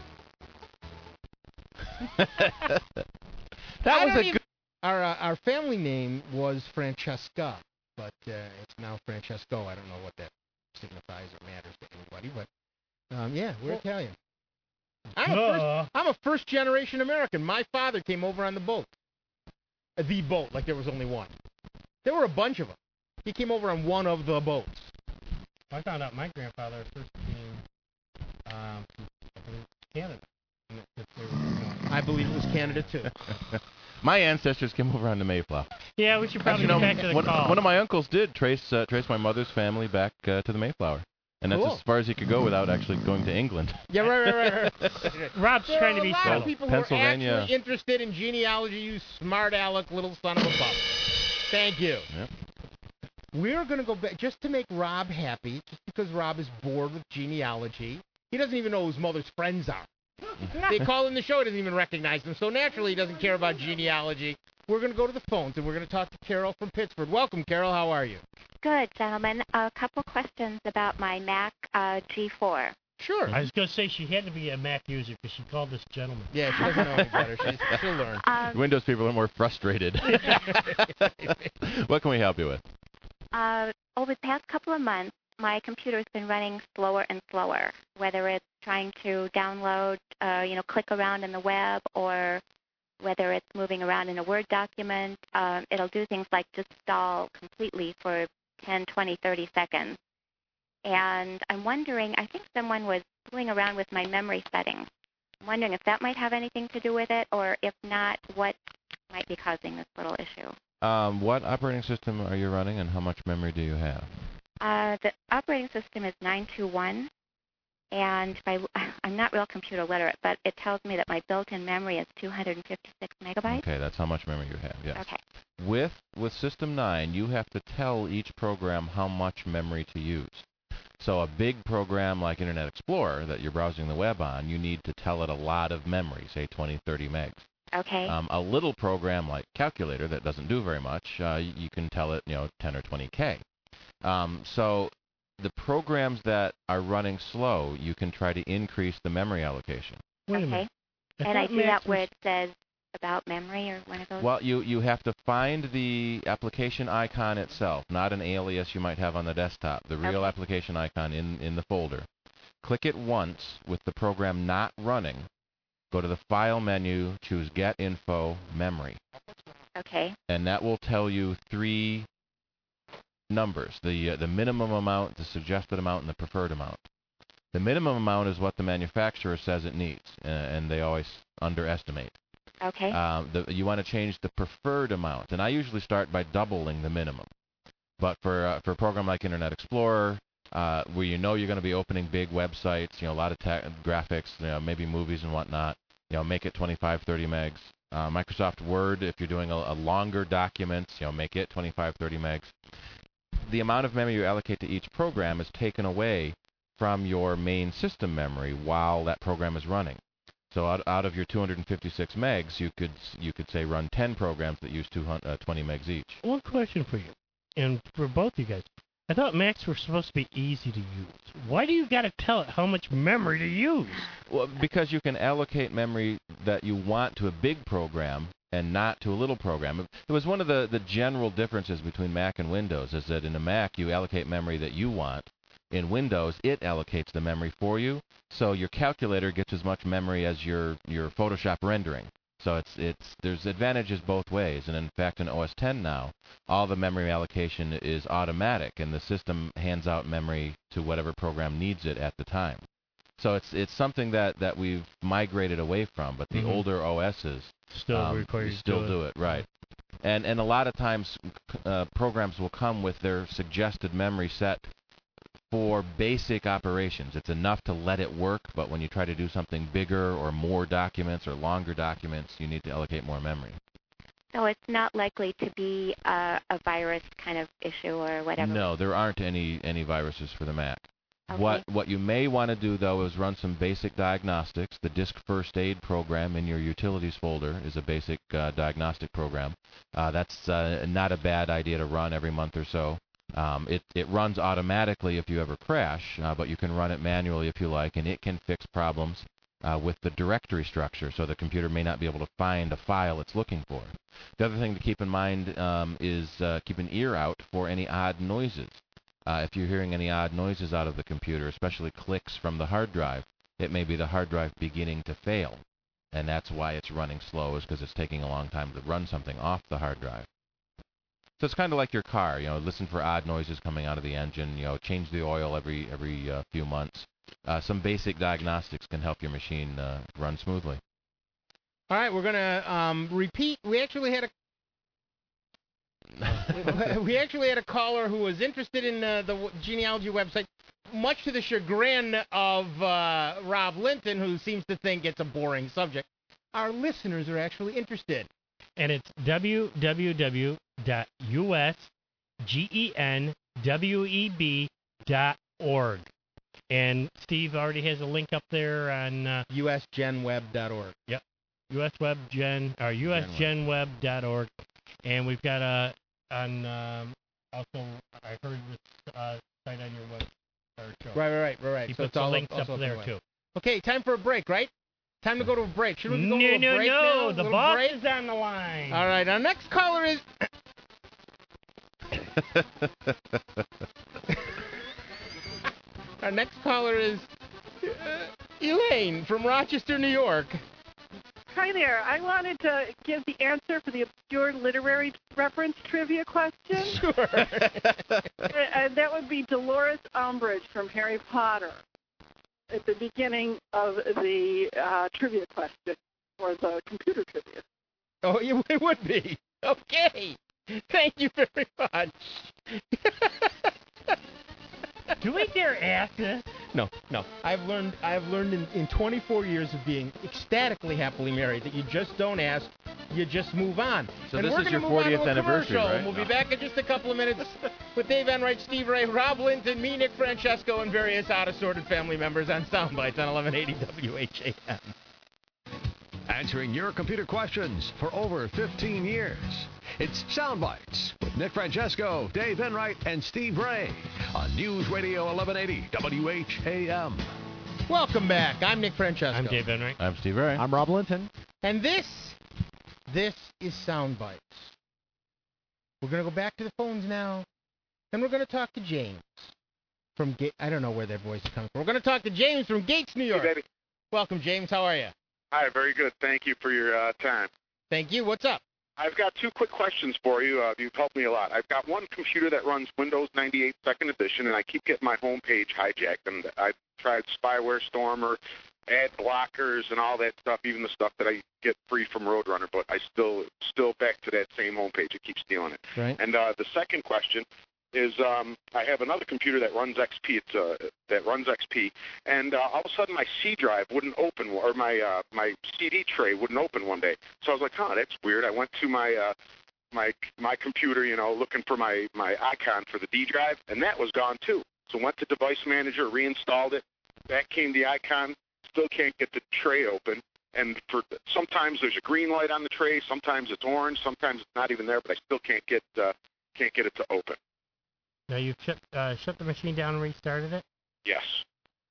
That I was don't a even- good. Our uh, our family name was Francesca, but uh, it's now Francesco. I don't know what that signifies or matters to anybody, but um, yeah, we're Well- Italian. I'm a, first, Duh. I'm a first generation American. My father came over on the boat. Uh, The boat, like there was only one. There were a bunch of them. He came over on one of the boats. I found out my grandfather first came um, from I believe, Canada. And that there was, you know, I believe it was Canada too. My ancestors came over on the Mayflower. Yeah, we should probably You know, get back to the one, call. one of my uncles did trace uh, trace my mother's family back uh, to the Mayflower, and that's Cool. as far as he could go without actually going to England. Yeah, right, right, right. right. Rob's There trying are to be a lot subtle. of people who Pennsylvania. are actually interested in genealogy, you smart aleck little son of a pup. Thank you. Yep. We're going to go back just to make Rob happy, just because Rob is bored with genealogy. He doesn't even know who his mother's friends are. They call in the show, he doesn't even recognize them, so naturally he doesn't care about genealogy. We're going to go to the phones, and we're going to talk to Carol from Pittsburgh. Welcome, Carol. How are you? Good, gentlemen. A couple questions about my Mac uh, G four. Sure. I was going to say she had to be a Mac user because she called this gentleman. Yeah, she doesn't know any better. She's, she'll learn. Um, Windows people are more frustrated. What can we help you with? uh, over the past couple of months, my computer's been running slower and slower, whether it's trying to download, uh, you know, click around in the web, or whether it's moving around in a Word document. Um, it'll do things like just stall completely for ten, twenty, thirty seconds. And I'm wondering, I think someone was fooling around with my memory settings. I'm wondering if that might have anything to do with it, or if not, what might be causing this little issue. Um, what operating system are you running, and how much memory do you have? Uh, the operating system is nine two one, and by, I'm not real computer literate, but it tells me that my built-in memory is two hundred fifty-six megabytes. Okay, that's how much memory you have, yes. Okay. With, with System nine, you have to tell each program how much memory to use. So a big program like Internet Explorer that you're browsing the web on, you need to tell it a lot of memory, say twenty, thirty megs. Okay. Um, a little program like Calculator that doesn't do very much, uh, you can tell it, you know, ten or twenty K. Um, so the programs that are running slow, you can try to increase the memory allocation. Wait a Okay. minute. And I thought see Max that where was- it says about memory or one of those. Well, you, you have to find the application icon itself, not an alias you might have on the desktop, the real Okay. application icon in, in the folder. Click it once with the program not running. Go to the File menu, choose Get Info Memory. Okay. And that will tell you three numbers, the, uh, the minimum amount, the suggested amount, and the preferred amount. The minimum amount is what the manufacturer says it needs, uh, and they always underestimate. Okay. Um, the, you want to change the preferred amount, and I usually start by doubling the minimum. But for uh, for a program like Internet Explorer, uh, where you know you're going to be opening big websites, you know, a lot of te- graphics, you know, maybe movies and whatnot, you know, make it twenty-five, thirty megs. Uh, Microsoft Word, if you're doing a, a longer document, you know, make it twenty-five, thirty megs. The amount of memory you allocate to each program is taken away from your main system memory while that program is running. So out, out of your two hundred fifty-six megs, you could you could say run ten programs that use two hundred, uh, twenty megs each. One question for you, and for both you guys. I thought Macs were supposed to be easy to use. Why do you got to tell it how much memory to use? Well, because you can allocate memory that you want to a big program and not to a little program. It was one of the, the general differences between Mac and Windows, is that in a Mac you allocate memory that you want. In Windows, it allocates the memory for you, so your calculator gets as much memory as your, your Photoshop rendering. So it's it's there's advantages both ways, and in fact in O S ten now, all the memory allocation is automatic, and the system hands out memory to whatever program needs it at the time. So it's it's something that, that we've migrated away from, but the Mhm. older O Ss Still um, require you to still do do it, right. And and a lot of times uh, programs will come with their suggested memory set for basic operations. It's enough to let it work, but when you try to do something bigger or more documents or longer documents, you need to allocate more memory. So it's not likely to be a, a virus kind of issue or whatever. No, there aren't any, any viruses for the Mac. Okay. What what you may want to do, though, is run some basic diagnostics. The Disk First Aid program in your utilities folder is a basic uh, diagnostic program. Uh, that's uh, not a bad idea to run every month or so. Um, it, it runs automatically if you ever crash, uh, but you can run it manually if you like, and it can fix problems uh, with the directory structure, so the computer may not be able to find a file it's looking for. The other thing to keep in mind um, is uh, keep an ear out for any odd noises. Uh, if you're hearing any odd noises out of the computer, especially clicks from the hard drive, it may be the hard drive beginning to fail, and that's why it's running slow, is because it's taking a long time to run something off the hard drive. So it's kind of like your car, you know, listen for odd noises coming out of the engine, you know, change the oil every every uh, few months. Uh, some basic diagnostics can help your machine uh, run smoothly. All right, we're gonna um, repeat. We actually had a we actually had a caller who was interested in uh, the w- genealogy website, much to the chagrin of uh, Rob Linton, who seems to think it's a boring subject. Our listeners are actually interested. And it's w w w dot u s genweb dot org. And Steve already has a link up there on uh, u s gen web dot org. Yep, uswebgen or u s gen web dot org, and we've got a on um, also I heard this uh, site on your web or show. Right, right, right, right, right. He So puts it's the all links also up on the there web. too. Okay, time for a break, right? Time to go to a break. Should we go No, to a no, break no. now? A The little boss break? is on the line. All right, our next caller is. Our next caller is uh, Elaine from Rochester, New York. Hi there. I wanted to give the answer for the obscure literary reference trivia question. Sure. And that would be Dolores Umbridge from Harry Potter at the beginning of the uh, trivia question, or the computer trivia. Oh, it, it would be. Okay. Thank you very much. Do we dare ask this? No, no. I've learned I've learned in, in twenty-four years of being ecstatically happily married that you just don't ask, you just move on. So and this we're is gonna your move on to fortieth a anniversary, commercial, right? And we'll No. be back in just a couple of minutes with Dave Enright, Steve Ray, Rob Linton, me, Nick Francesco, and various out-assorted family members on Soundbites on eleven eighty W H A M. Answering your computer questions for over fifteen years. It's Soundbites with Nick Francesco, Dave Enright, and Steve Ray on News Radio eleven eighty W H A M. Welcome back. I'm Nick Francesco. I'm Dave Enright. I'm Steve Ray. I'm Rob Linton. And this, this is Soundbites. We're going to go back to the phones now, and we're going to talk to James from Ga- I don't know where their voice is coming from. We're going to talk to James from Gates, New York. Hey, baby. Welcome, James. How are you? Hi, very good. Thank you for your uh, time. Thank you. What's up? I've got two quick questions for you. Uh, you've helped me a lot. I've got one computer that runs Windows ninety-eight second edition, and I keep getting my home page hijacked. And I've tried Spyware Stormer, ad blockers, and all that stuff, even the stuff that I get free from Roadrunner, but I still still back to that same home page. It keeps stealing it. Right. And uh, the second question is um, I have another computer that runs X P. It's uh, that runs X P, and uh, all of a sudden my C drive wouldn't open, or my uh, my C D tray wouldn't open one day. So I was like, "Huh, that's weird." I went to my uh, my my computer, you know, looking for my my icon for the D drive, and that was gone too. So went to Device Manager, reinstalled it. Back came the icon. Still can't get the tray open. And for sometimes there's a green light on the tray, sometimes it's orange, sometimes it's not even there, but I still can't get uh, can't get it to open. Now you've shut, uh, shut the machine down and restarted it? Yes.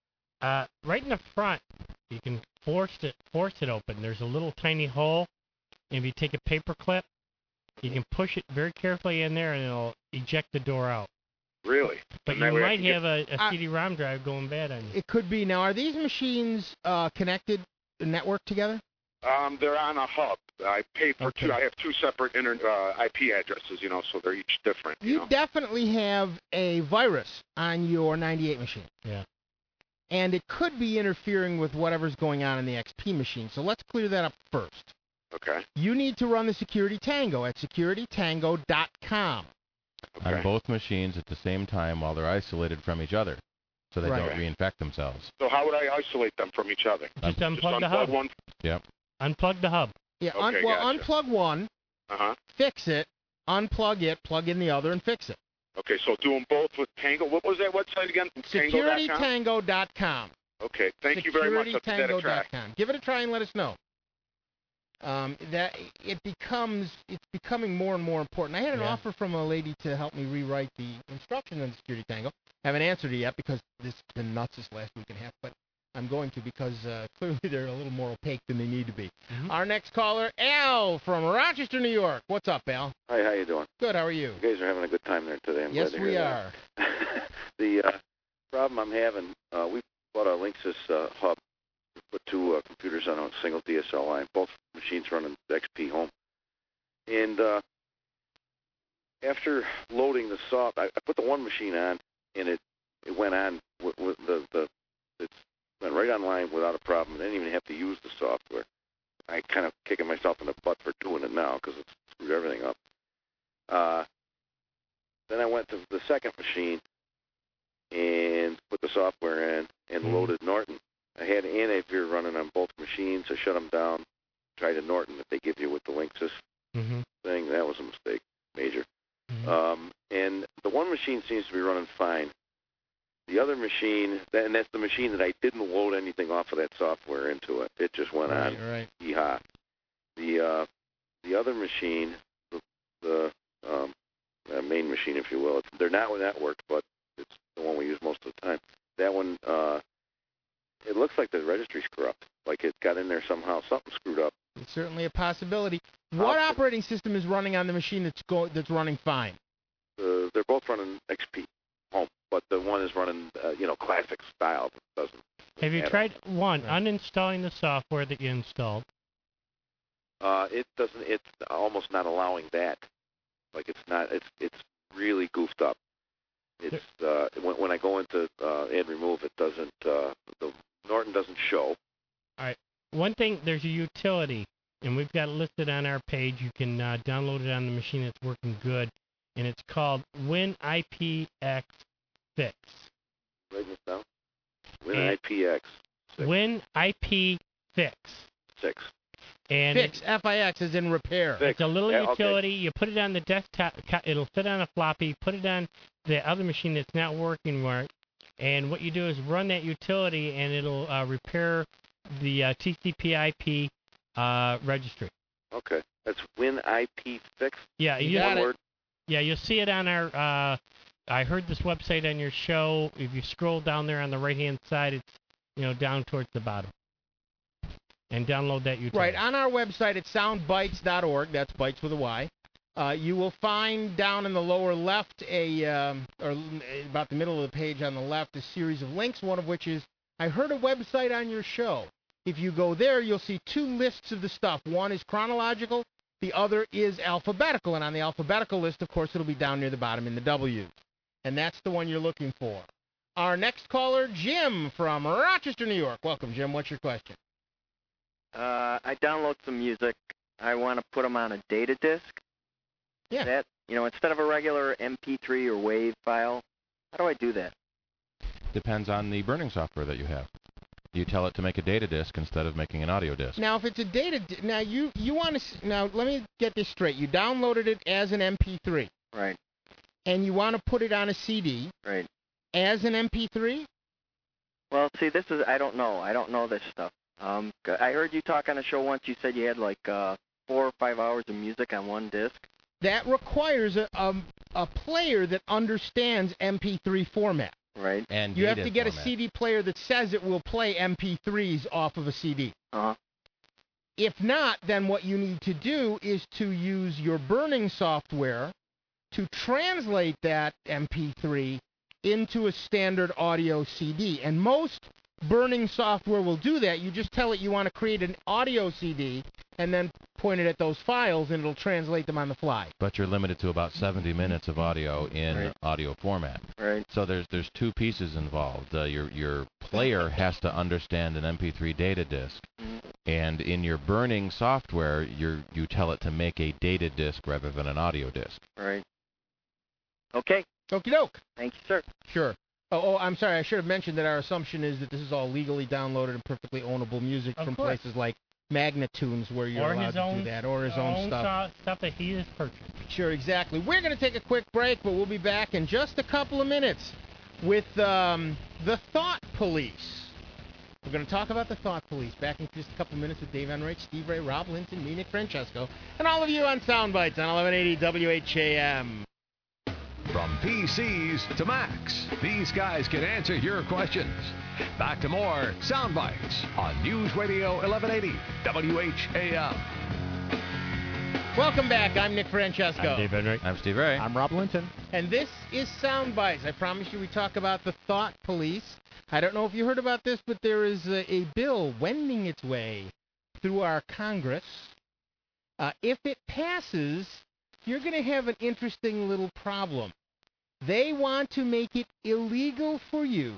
Uh, right in the front, you can force it force it open. There's a little tiny hole. And if you take a paper clip, you can push it very carefully in there, and it'll eject the door out. Really? But And you that way I might can have a, a Uh, C D ROM drive going bad on you. It could be. Now, are these machines uh, connected, networked together? Um, they're on a hub. I paid for Okay. two. I have two separate inter, uh, I P addresses, you know, so they're each different. You, You know? definitely have a virus on your ninety-eight machine. Yeah. And it could be interfering with whatever's going on in the X P machine. So let's clear that up first. Okay. You need to run the Security Tango at security tango dot com. On both machines at the same time while they're isolated from each other, so they Right. don't reinfect themselves. So how would I isolate them from each other? Just unplug Just the unplug hub. one. Yep. Unplug the hub. Yeah, un- Okay, well, gotcha. unplug one, Uh huh. fix it, unplug it, plug in the other, and fix it. Okay, so do them both with Tango. What was that website again? security Tango dot com? tango dot com. Okay, thank you very much. I'll give that a security tango try. dot com. Give it a try and let us know. Um, that it becomes it's becoming more and more important. I had an Yeah. offer from a lady to help me rewrite the instructions on Security Tango. Haven't answered it yet because this has been nuts this last week and a half, but I'm going to because uh, clearly they're a little more opaque than they need to be. Mm-hmm. Our next caller, Al from Rochester, New York. What's up, Al? Hi, how you doing? Good. How are you? You guys are having a good time there today. I'm Yes, glad to we hear are. that. The uh, problem I'm having, uh, we bought a Linksys uh, hub. We put two uh, computers on a single D S L line, both machines running X P Home. And uh, after loading the soft, I, I put the one machine on, and it it went on with, with the the it went right online without a problem. I didn't even have to use the software. I kind of kicking myself in the butt for doing it now because it's screwed everything up. Uh, then I went to the second machine and put the software in and Mhm. loaded Norton. I had Anavir running on both machines. I shut them down, tried a Norton that they give you with the Linksys Mm-hmm. thing. That was a mistake, major. Mhm. Um, and the one machine seems to be running fine. The other machine, that- and that's the machine that I didn't load anything off of that software into it. It just went Right, on. right. Yeehaw. The uh, the other machine, the, the um, uh, main machine, if you will, it's, they're not networked, but it's the one we use most of the time. That one, uh, it looks like the registry's corrupt. Like it got in there somehow. Something screwed up. It's certainly a possibility. What operating system is running on the machine that's go that's running fine? Uh, they're both running X P Home, but the one is running, uh, you know, classic style. That doesn't. Have you have- tried, one, uninstalling the software that you installed? Uh, it doesn't. It's almost not allowing that. Like it's not. It's it's really goofed up. It's uh, when when I go into uh, and remove, it doesn't. Uh, the Norton doesn't show. All right. One thing, there's a utility and we've got it listed on our page. You can uh, download it on the machine that's working good, and it's called WinIPX Fix. Write this down. Win And- I P X. WinIP Fix. Six. And Fix, F I X, is in repair. It's a little Yeah, okay. utility. You put it on the desktop. co- It'll fit on a floppy. Put it on the other machine that's not working right. And what you do is run that utility, and it'll uh, repair the uh, T C P I P uh, registry. Okay. That's Win I P Fix. Yeah, You you got One it. word. Yeah, you'll see it on our. Uh, I heard this website on your show. If you scroll down there on the right hand side, it's you know down towards the bottom. And download that utility. Right, on our website at soundbites dot org, that's bites with a Y, uh, you will find down in the lower left, a um, or l- about the middle of the page on the left, a series of links, one of which is, I heard a website on your show. If you go there, you'll see two lists of the stuff. One is chronological, the other is alphabetical, and on the alphabetical list, of course, it'll be down near the bottom in the W. And that's the one you're looking for. Our next caller, Jim from Rochester, New York. Welcome, Jim. What's your question? Uh, I download some music. I want to put them on a data disk. Yeah. That, you know, instead of a regular M P three or WAV file, how do I do that? Depends on the burning software that you have. You tell it to make a data disk instead of making an audio disk. Now, if it's a data, di- now you you want to now let me get this straight. You downloaded it as an M P three, Right, and you want to put it on a C D right. as an M P three. Well, see, this is, I don't know. I don't know this stuff. Um, g- I heard you talk on a show once. You said you had like uh, four or five hours of music on one disc. That requires a um, a player that understands M P three format. Right. And You have data to get format. a C D player that says it will play M P threes off of a C D. Uh-huh. If not, then what you need to do is to use your burning software to translate that M P three into a standard audio C D. And most burning software will do that. You just tell it you want to create an audio C D and then point it at those files, and it'll translate them on the fly. But you're limited to about seventy minutes of audio in Right. audio format. Right. So there's there's two pieces involved. Uh, your your player has to understand an M P three data disk, and in your burning software, you you tell it to make a data disk rather than an audio disk. Right. Okay. Okie doke. Thank you, sir. Sure. Oh, oh, I'm sorry. I should have mentioned that our assumption is that this is all legally downloaded and perfectly ownable music Of from course. places like Magnatunes, where you're or allowed his to own do that, or his own, stuff. so- stuff that he has purchased. Sure, exactly. We're going to take a quick break, but we'll be back in just a couple of minutes with um, the Thought Police. We're going to talk about the Thought Police back in just a couple of minutes with Dave Enright, Steve Ray, Rob Linton, me, Nick Francesco, and all of you on Soundbites on eleven eighty W H A M. From P Cs to Macs, these guys can answer your questions. Back to more Soundbites on News Radio eleven eighty W H A M. Welcome back. I'm Nick Francesco. I'm Dave Enright. I'm Steve Ray. I'm Rob Linton. And this is Soundbites. I promise you we talk about the Thought Police. I don't know if you heard about this, but there is a, a bill wending its way through our Congress. Uh, if it passes, you're going to have an interesting little problem. They want to make it illegal for you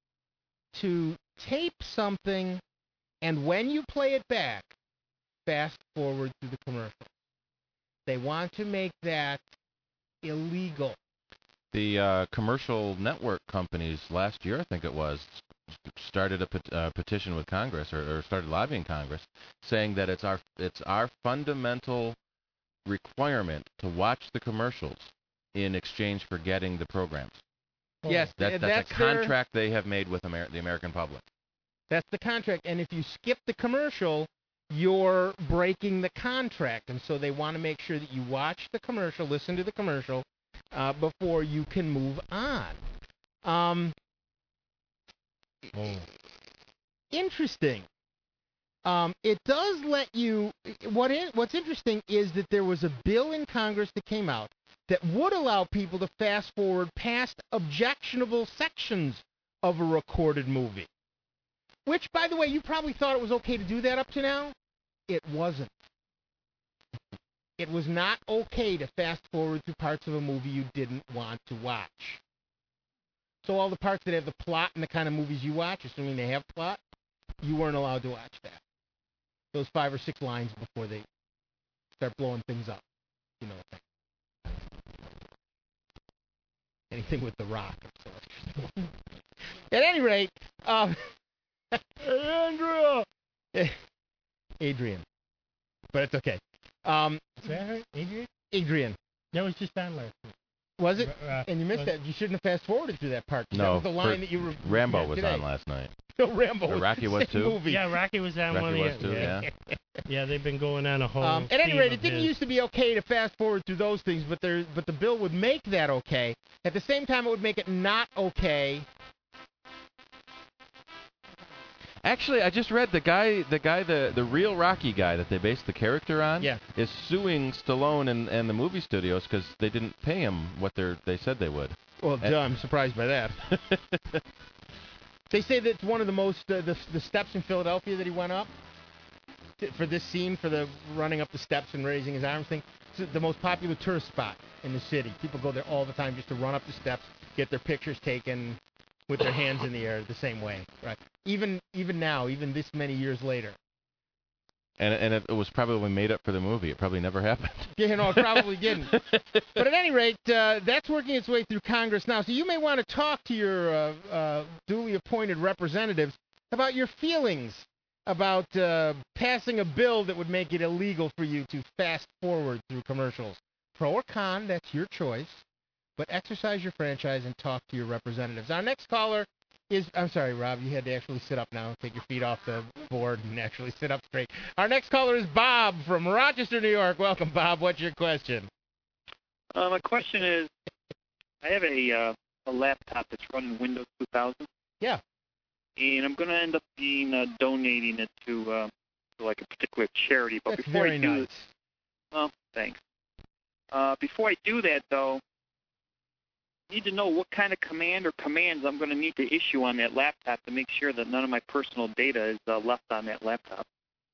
to tape something, and when you play it back, fast forward through the commercial. They want to make that illegal. The uh, commercial network companies last year, I think it was, started a pet- uh, petition with Congress, or, or started lobbying Congress, saying that it's our it's our fundamental requirement to watch the commercials in exchange for getting the programs. Yes, That, th- that's, that's a their- contract they have made with Amer- the American public. That's the contract. And if you skip the commercial, you're breaking the contract. And so they want to make sure that you watch the commercial, listen to the commercial, uh, before you can move on. Um, Interesting. Um, it does let you. What in, what's interesting is that there was a bill in Congress that came out that would allow people to fast forward past objectionable sections of a recorded movie. Which, by the way, you probably thought it was okay to do that up to now. It wasn't. It was not okay to fast forward through parts of a movie you didn't want to watch. So all the parts that have the plot and the kind of movies you watch, assuming they have plot, you weren't allowed to watch that. those five or six lines before they start blowing things up. You know what I mean? Anything with The Rock. So at any rate, um, Andrea, Adrian, but it's okay. Um, Is that her? Adrian? Adrian. That was just on last week. Was it? Uh, and you missed was- that. You shouldn't have fast forwarded through that part. 'cause that No, was the line for- that you were. Rambo had was today. on last night. No, Rambo Or was Rocky the was same too? movie. Yeah, Rocky was on Rocky one of was the too, yeah. yeah. Yeah, they've been going on a whole. Um, at any theme rate, it of didn't his. used to be okay to fast forward through those things, but there, but the bill would make that okay. At the same time, it would make it not okay. Actually, I just read the guy, the guy, the the real Rocky guy that they based the character on, Yeah. is suing Stallone and, and the movie studios because they didn't pay him what they they said they would. Well, And- duh, I'm surprised by that. They say that it's one of the most uh, the the steps in Philadelphia that he went up to, for this scene, for the running up the steps and raising his arms thing. It's the most popular tourist spot in the city. People go there all the time just to run up the steps, get their pictures taken with their hands in the air the same way. Right. Even even now, even this many years later. And and it, it was probably made up for the movie. It probably never happened. Yeah, no, it probably didn't. But at any rate, uh, that's working its way through Congress now. So you may want to talk to your uh, uh, duly appointed representatives about your feelings about uh, passing a bill that would make it illegal for you to fast forward through commercials. Pro or con, that's your choice. But exercise your franchise and talk to your representatives. Our next caller is, I'm sorry, Rob, you had to actually sit up now. Take your feet off the board and actually sit up straight. Our next caller is Bob from Rochester, New York. Welcome, Bob. What's your question? Uh, my question is, I have a uh, a laptop that's running Windows two thousand. Yeah. And I'm going to end up being uh, donating it to, uh, to like a particular charity. But That's before very I do, nice. well, thanks. Uh, before I do that, though, I need to know what kind of command or commands I'm going to need to issue on that laptop to make sure that none of my personal data is uh, left on that laptop.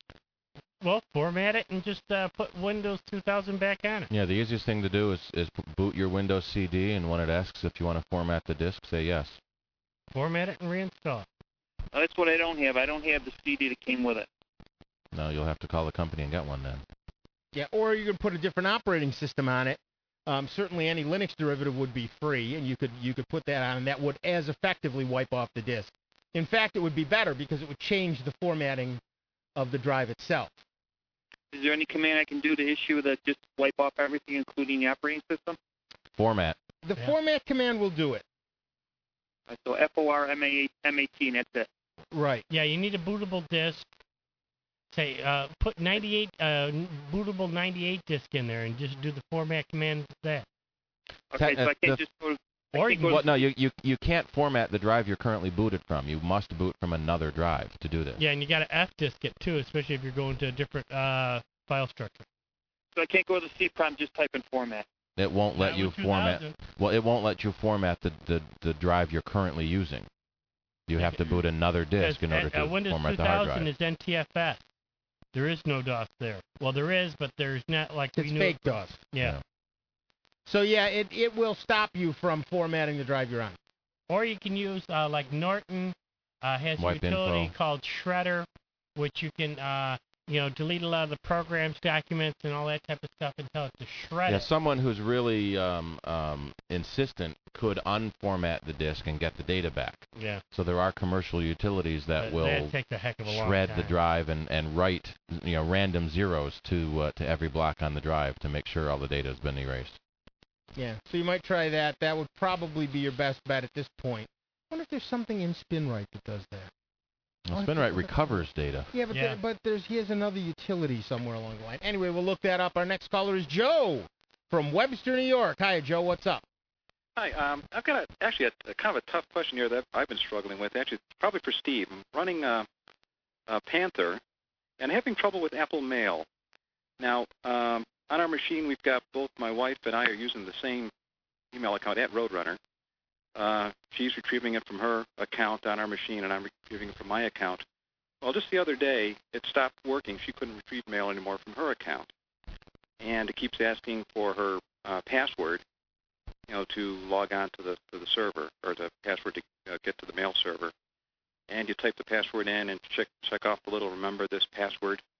Well, format it and just uh, put Windows two thousand back on it. Yeah, the easiest thing to do is, is boot your Windows C D, and when it asks if you want to format the disk, say yes. Format it and reinstall it. Uh, that's what I don't have. I don't have the C D that came with it. No, you'll have to call the company and get one then. Yeah, or you could put a different operating system on it. Um, certainly, any Linux derivative would be free, and you could you could put that on, and that would as effectively wipe off the disk. In fact, it would be better because it would change the formatting of the drive itself. Is there any command I can do to issue that just wipe off everything, including the operating system? Format. The format command will do it. Uh, So F O R M A M A T, and that's it. Right. Yeah, you need a bootable disk. Say, uh, put ninety-eight uh, bootable ninety-eight disk in there, and just do the format command with that. Okay, Te- so I uh, can't the- just go to... I Or can't you go to Well, no, you, you you can't format the drive you're currently booted from. You must boot from another drive to do this. Yeah, and you got to F disk it too, especially if you're going to a different uh, file structure. So I can't go to the C PROM, just type in format. It won't let Not you with format. two thousand. Well, it won't let you format the, the, the drive you're currently using. You have to boot another disk in order uh, to Windows format the hard two thousand drive. is N T F S. There is no DOS there. Well, there is, but there's not like we It's knew fake it- DOS. Yeah. So yeah, it, it will stop you from formatting the drive you're on. Or you can use uh, like Norton uh, has a Wipe utility info. called Shredder, which you can uh, you know delete a lot of the programs, documents, and all that type of stuff and tell it to shred Yeah, it. someone who's really um, um, insistent could unformat the disk and get the data back. Yeah. So there are commercial utilities that That- will that takes a heck of a long shred the time. drive and, and write you know random zeros to uh, to every block on the drive to make sure all the data has been erased. Yeah. So you might try that. That would probably be your best bet at this point. I wonder if there's something in SpinRite that does that. Well, Oh, SpinRite recovers data. Yeah, but Yeah. There, but there's he has another utility somewhere along the line. Anyway, we'll look that up. Our next caller is Joe from Webster, New York. Hi, Joe. What's up? Hi, um, I've got a, actually a, a kind of a tough question here that I've been struggling with. Actually, it's probably for Steve. I'm running uh, uh, Panther and having trouble with Apple Mail. Now, um, on our machine, we've got both my wife and I are using the same email account at Roadrunner. Uh, she's retrieving it from her account on our machine, and I'm retrieving it from my account. Well, just the other day, it stopped working. She couldn't retrieve mail anymore from her account. And it keeps asking for her uh, password, you know, to log on to the to the server, or the password to uh, get to the mail server. And you type the password in and check check off the little remember this password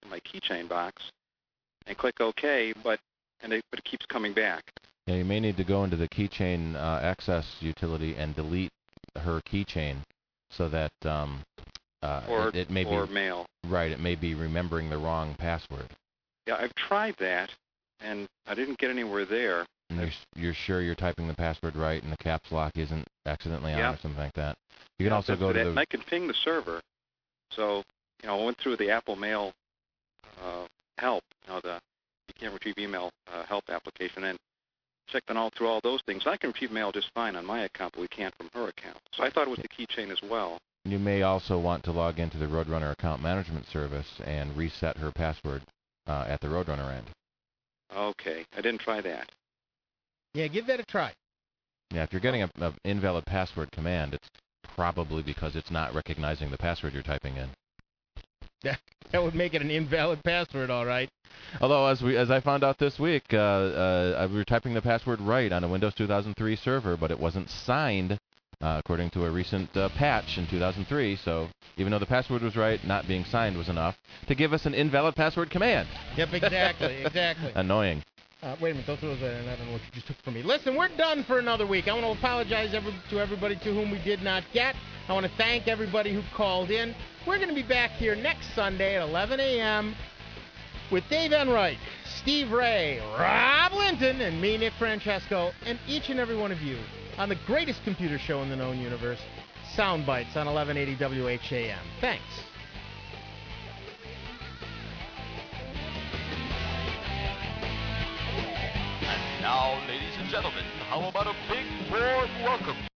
my keychain box and click OK, but and it, but it keeps coming back. Yeah, you may need to go into the keychain uh, access utility and delete her keychain so that um, uh, Or it, it may or be mail. right. It may be remembering the wrong password. Yeah, I've tried that, and I didn't get anywhere there. And you're, you're sure you're typing the password right and the caps lock isn't accidentally on Yeah. or something like that. You can Yeah, also but- go but to that- the and I can ping the server. So, you know, I went through the Apple Mail uh, help, you know, the you can't retrieve email uh, help application, and checked on all through all those things. I can retrieve mail just fine on my account, but we can't from her account. So I thought it was the keychain as well. You may also want to log into the Roadrunner account management service and reset her password uh, at the Roadrunner end. Okay, I didn't try that. Yeah, give that a try. Yeah, if you're getting an invalid password command, it's probably because it's not recognizing the password you're typing in. That, that would make it an invalid password, all right. Although, as we as I found out this week, uh, uh, we were typing the password right on a Windows two thousand three server, but it wasn't signed, uh, according to a recent uh, patch in two thousand three. So even though the password was right, not being signed was enough to give us an invalid password command. Yep, exactly, exactly. Annoying. Uh, wait a minute, don't throw those in. I don't know what you just took from me. Listen, we're done for another week. I want to apologize every, to everybody to whom we did not get. I want to thank everybody who called in. We're going to be back here next Sunday at eleven a.m. with Dave Enright, Steve Ray, Rob Linton, and me, Nick Francesco, and each and every one of you on the greatest computer show in the known universe, Soundbites on eleven eighty W H A M. Thanks. Now, ladies and gentlemen, how about a big warm welcome